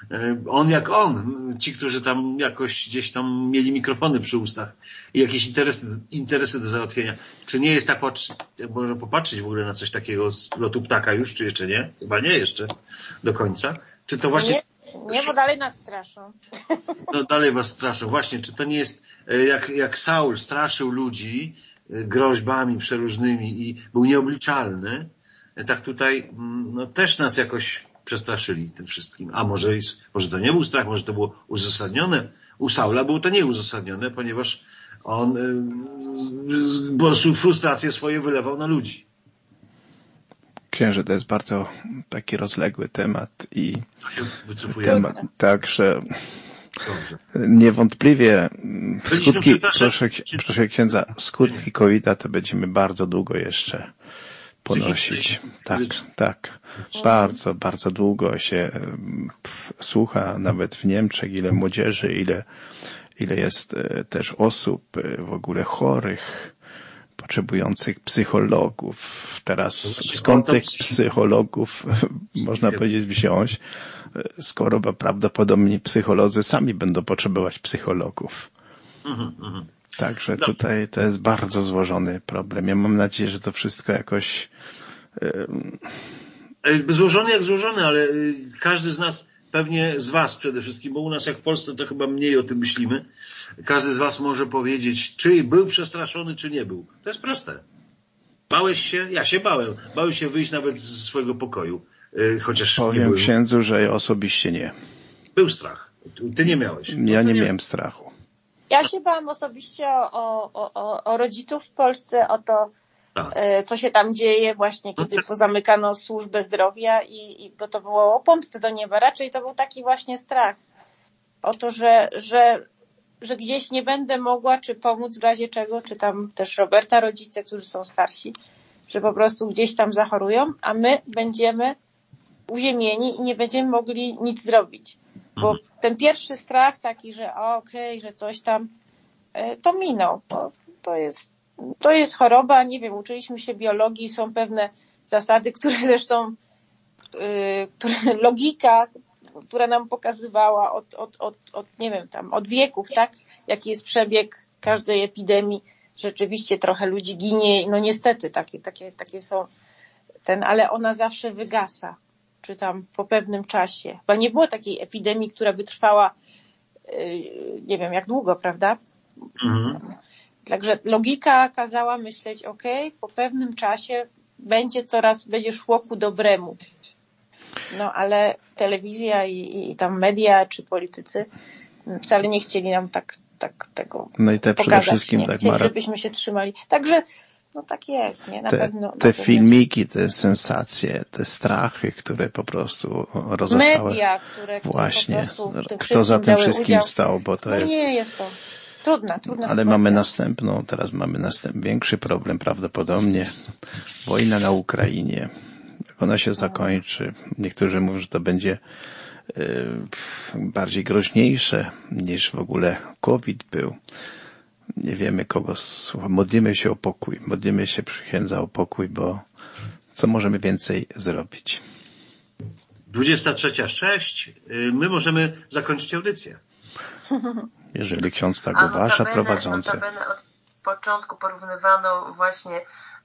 Speaker 2: Ci, którzy tam jakoś gdzieś tam mieli mikrofony przy ustach i jakieś interesy do załatwienia. Czy nie jest tak, można popatrzeć w ogóle na coś takiego z lotu ptaka już, czy jeszcze nie? Chyba nie jeszcze do końca. Czy to właśnie...
Speaker 4: Nie, bo dalej nas straszą.
Speaker 2: No dalej was straszą. Właśnie, czy to nie jest jak Saul straszył ludzi groźbami przeróżnymi i był nieobliczalny, tak tutaj no, też nas jakoś przestraszyli tym wszystkim. A może to nie był strach, może to było uzasadnione. U Saula było to nieuzasadnione, ponieważ on po prostu frustrację swoje wylewał na ludzi.
Speaker 1: Księże, to jest bardzo taki rozległy temat i także niewątpliwie skutki, proszę księdza, skutki COVID-a to będziemy bardzo długo jeszcze ponosić. Tak. Bardzo, bardzo długo się słucha, nawet w Niemczech, ile młodzieży, ile jest też osób w ogóle chorych, potrzebujących psychologów. Teraz skąd tych psychologów można powiedzieć wziąć, skoro prawdopodobnie psycholodzy sami będą potrzebować psychologów. Także tutaj to jest bardzo złożony problem. Ja mam nadzieję, że to wszystko jakoś...
Speaker 2: Złożony, ale każdy z nas, pewnie z was przede wszystkim, bo u nas jak w Polsce to chyba mniej o tym myślimy, każdy z was może powiedzieć, czy był przestraszony, czy nie był. To jest proste. Bałeś się? Ja się bałem. Bałem się wyjść nawet z swojego pokoju, chociaż
Speaker 1: powiem
Speaker 2: nie byłem.
Speaker 1: Księdzu, że osobiście nie.
Speaker 2: Był strach. Ty nie miałeś.
Speaker 1: Ja nie miałem strachu.
Speaker 4: Ja się bałam osobiście o rodziców w Polsce, o to, co się tam dzieje właśnie, kiedy pozamykano służbę zdrowia i bo to było o pomstę do nieba. Raczej to był taki właśnie strach o to, że gdzieś nie będę mogła czy pomóc w razie czego, czy tam też Roberta rodzice, którzy są starsi, że po prostu gdzieś tam zachorują, a my będziemy uziemieni i nie będziemy mogli nic zrobić. Bo ten pierwszy strach taki, że że coś tam, to minął. To jest choroba, nie wiem, uczyliśmy się biologii, są pewne zasady, które zresztą, logika, która nam pokazywała nie wiem, tam od wieków, tak? Jaki jest przebieg każdej epidemii. Rzeczywiście trochę ludzi ginie, no niestety takie są ale ona zawsze wygasa. Czy tam po pewnym czasie. Bo nie było takiej epidemii, która by trwała nie wiem jak długo, prawda? Także logika kazała myśleć, po pewnym czasie będzie szło ku dobremu. No ale telewizja i tam media czy politycy wcale nie chcieli nam tak tego
Speaker 1: no i te
Speaker 4: pokazać.
Speaker 1: Przede wszystkim
Speaker 4: nie
Speaker 1: tak,
Speaker 4: chcieli, żebyśmy się trzymali. Także no tak jest, nie?
Speaker 1: Te filmiki, te sensacje, te strachy, które po prostu rozostały.
Speaker 4: Media, które
Speaker 1: właśnie,
Speaker 4: po prostu
Speaker 1: kto za tym wszystkim stał, bo to jest...
Speaker 4: Nie, jest to trudna
Speaker 1: ale sytuacja. Teraz mamy większy problem prawdopodobnie. Wojna na Ukrainie. Jak ona się zakończy, niektórzy mówią, że to będzie bardziej groźniejsze niż w ogóle COVID był. Nie wiemy kogo słucha. Modlimy się o pokój. Modlimy się przy księdza o pokój, bo co możemy więcej zrobić?
Speaker 2: 23:06. My możemy zakończyć audycję.
Speaker 1: Jeżeli ksiądz tak uważa, prowadzący.
Speaker 3: Notabene od początku porównywano właśnie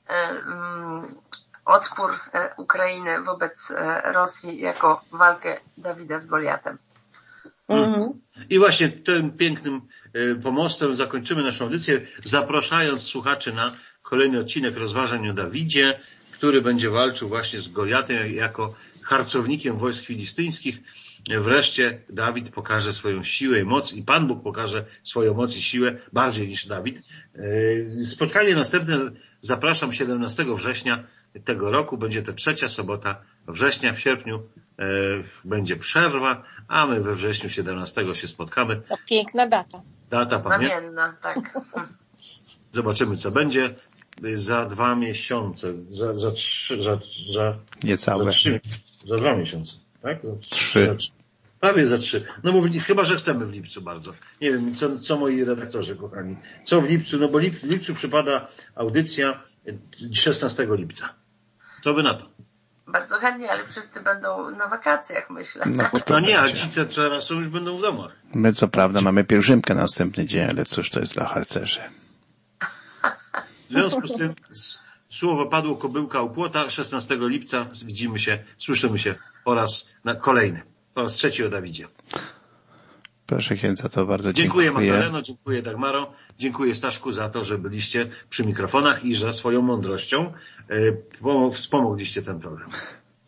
Speaker 3: odpór Ukrainy wobec Rosji jako walkę Dawida z Goliatem.
Speaker 2: I właśnie tym pięknym pomostem zakończymy naszą audycję, zapraszając słuchaczy na kolejny odcinek rozważań o Dawidzie, który będzie walczył właśnie z Goliatem jako harcownikiem wojsk filistyńskich. Wreszcie Dawid pokaże swoją siłę i moc i Pan Bóg pokaże swoją moc i siłę bardziej niż Dawid. Spotkanie następne zapraszam 17 września tego roku. Będzie to 3. sobota września. W sierpniu będzie przerwa, a my we wrześniu 17 się spotkamy.
Speaker 4: To piękna data.
Speaker 2: Data
Speaker 3: znamienna, tak.
Speaker 2: Zobaczymy, co będzie za 2 miesiące. Za 3,
Speaker 1: niecałe.
Speaker 2: Za 2 miesiące, tak?
Speaker 1: 3.
Speaker 2: Prawie za 3. No bo chyba, że chcemy w lipcu bardzo. Nie wiem, co moi redaktorzy kochani. Co w lipcu? No bo w lipcu przypada audycja 16 lipca. Co wy na to?
Speaker 3: Bardzo chętnie, ale wszyscy będą na wakacjach, myślę.
Speaker 2: No nie, a ci teraz już będą w domach.
Speaker 1: My co prawda mamy pielgrzymkę następny dzień, ale cóż to jest dla harcerzy.
Speaker 2: W związku z tym słowo padło, kobyłka u płota. 16 lipca widzimy się, słyszymy się po raz kolejny. Po raz 3 o Dawidzie.
Speaker 1: Proszę księdza, to bardzo
Speaker 2: dziękuję. Dziękuję Magdaleno, dziękuję Dagmaro, dziękuję Staszku za to, że byliście przy mikrofonach i że swoją mądrością wspomogliście ten program.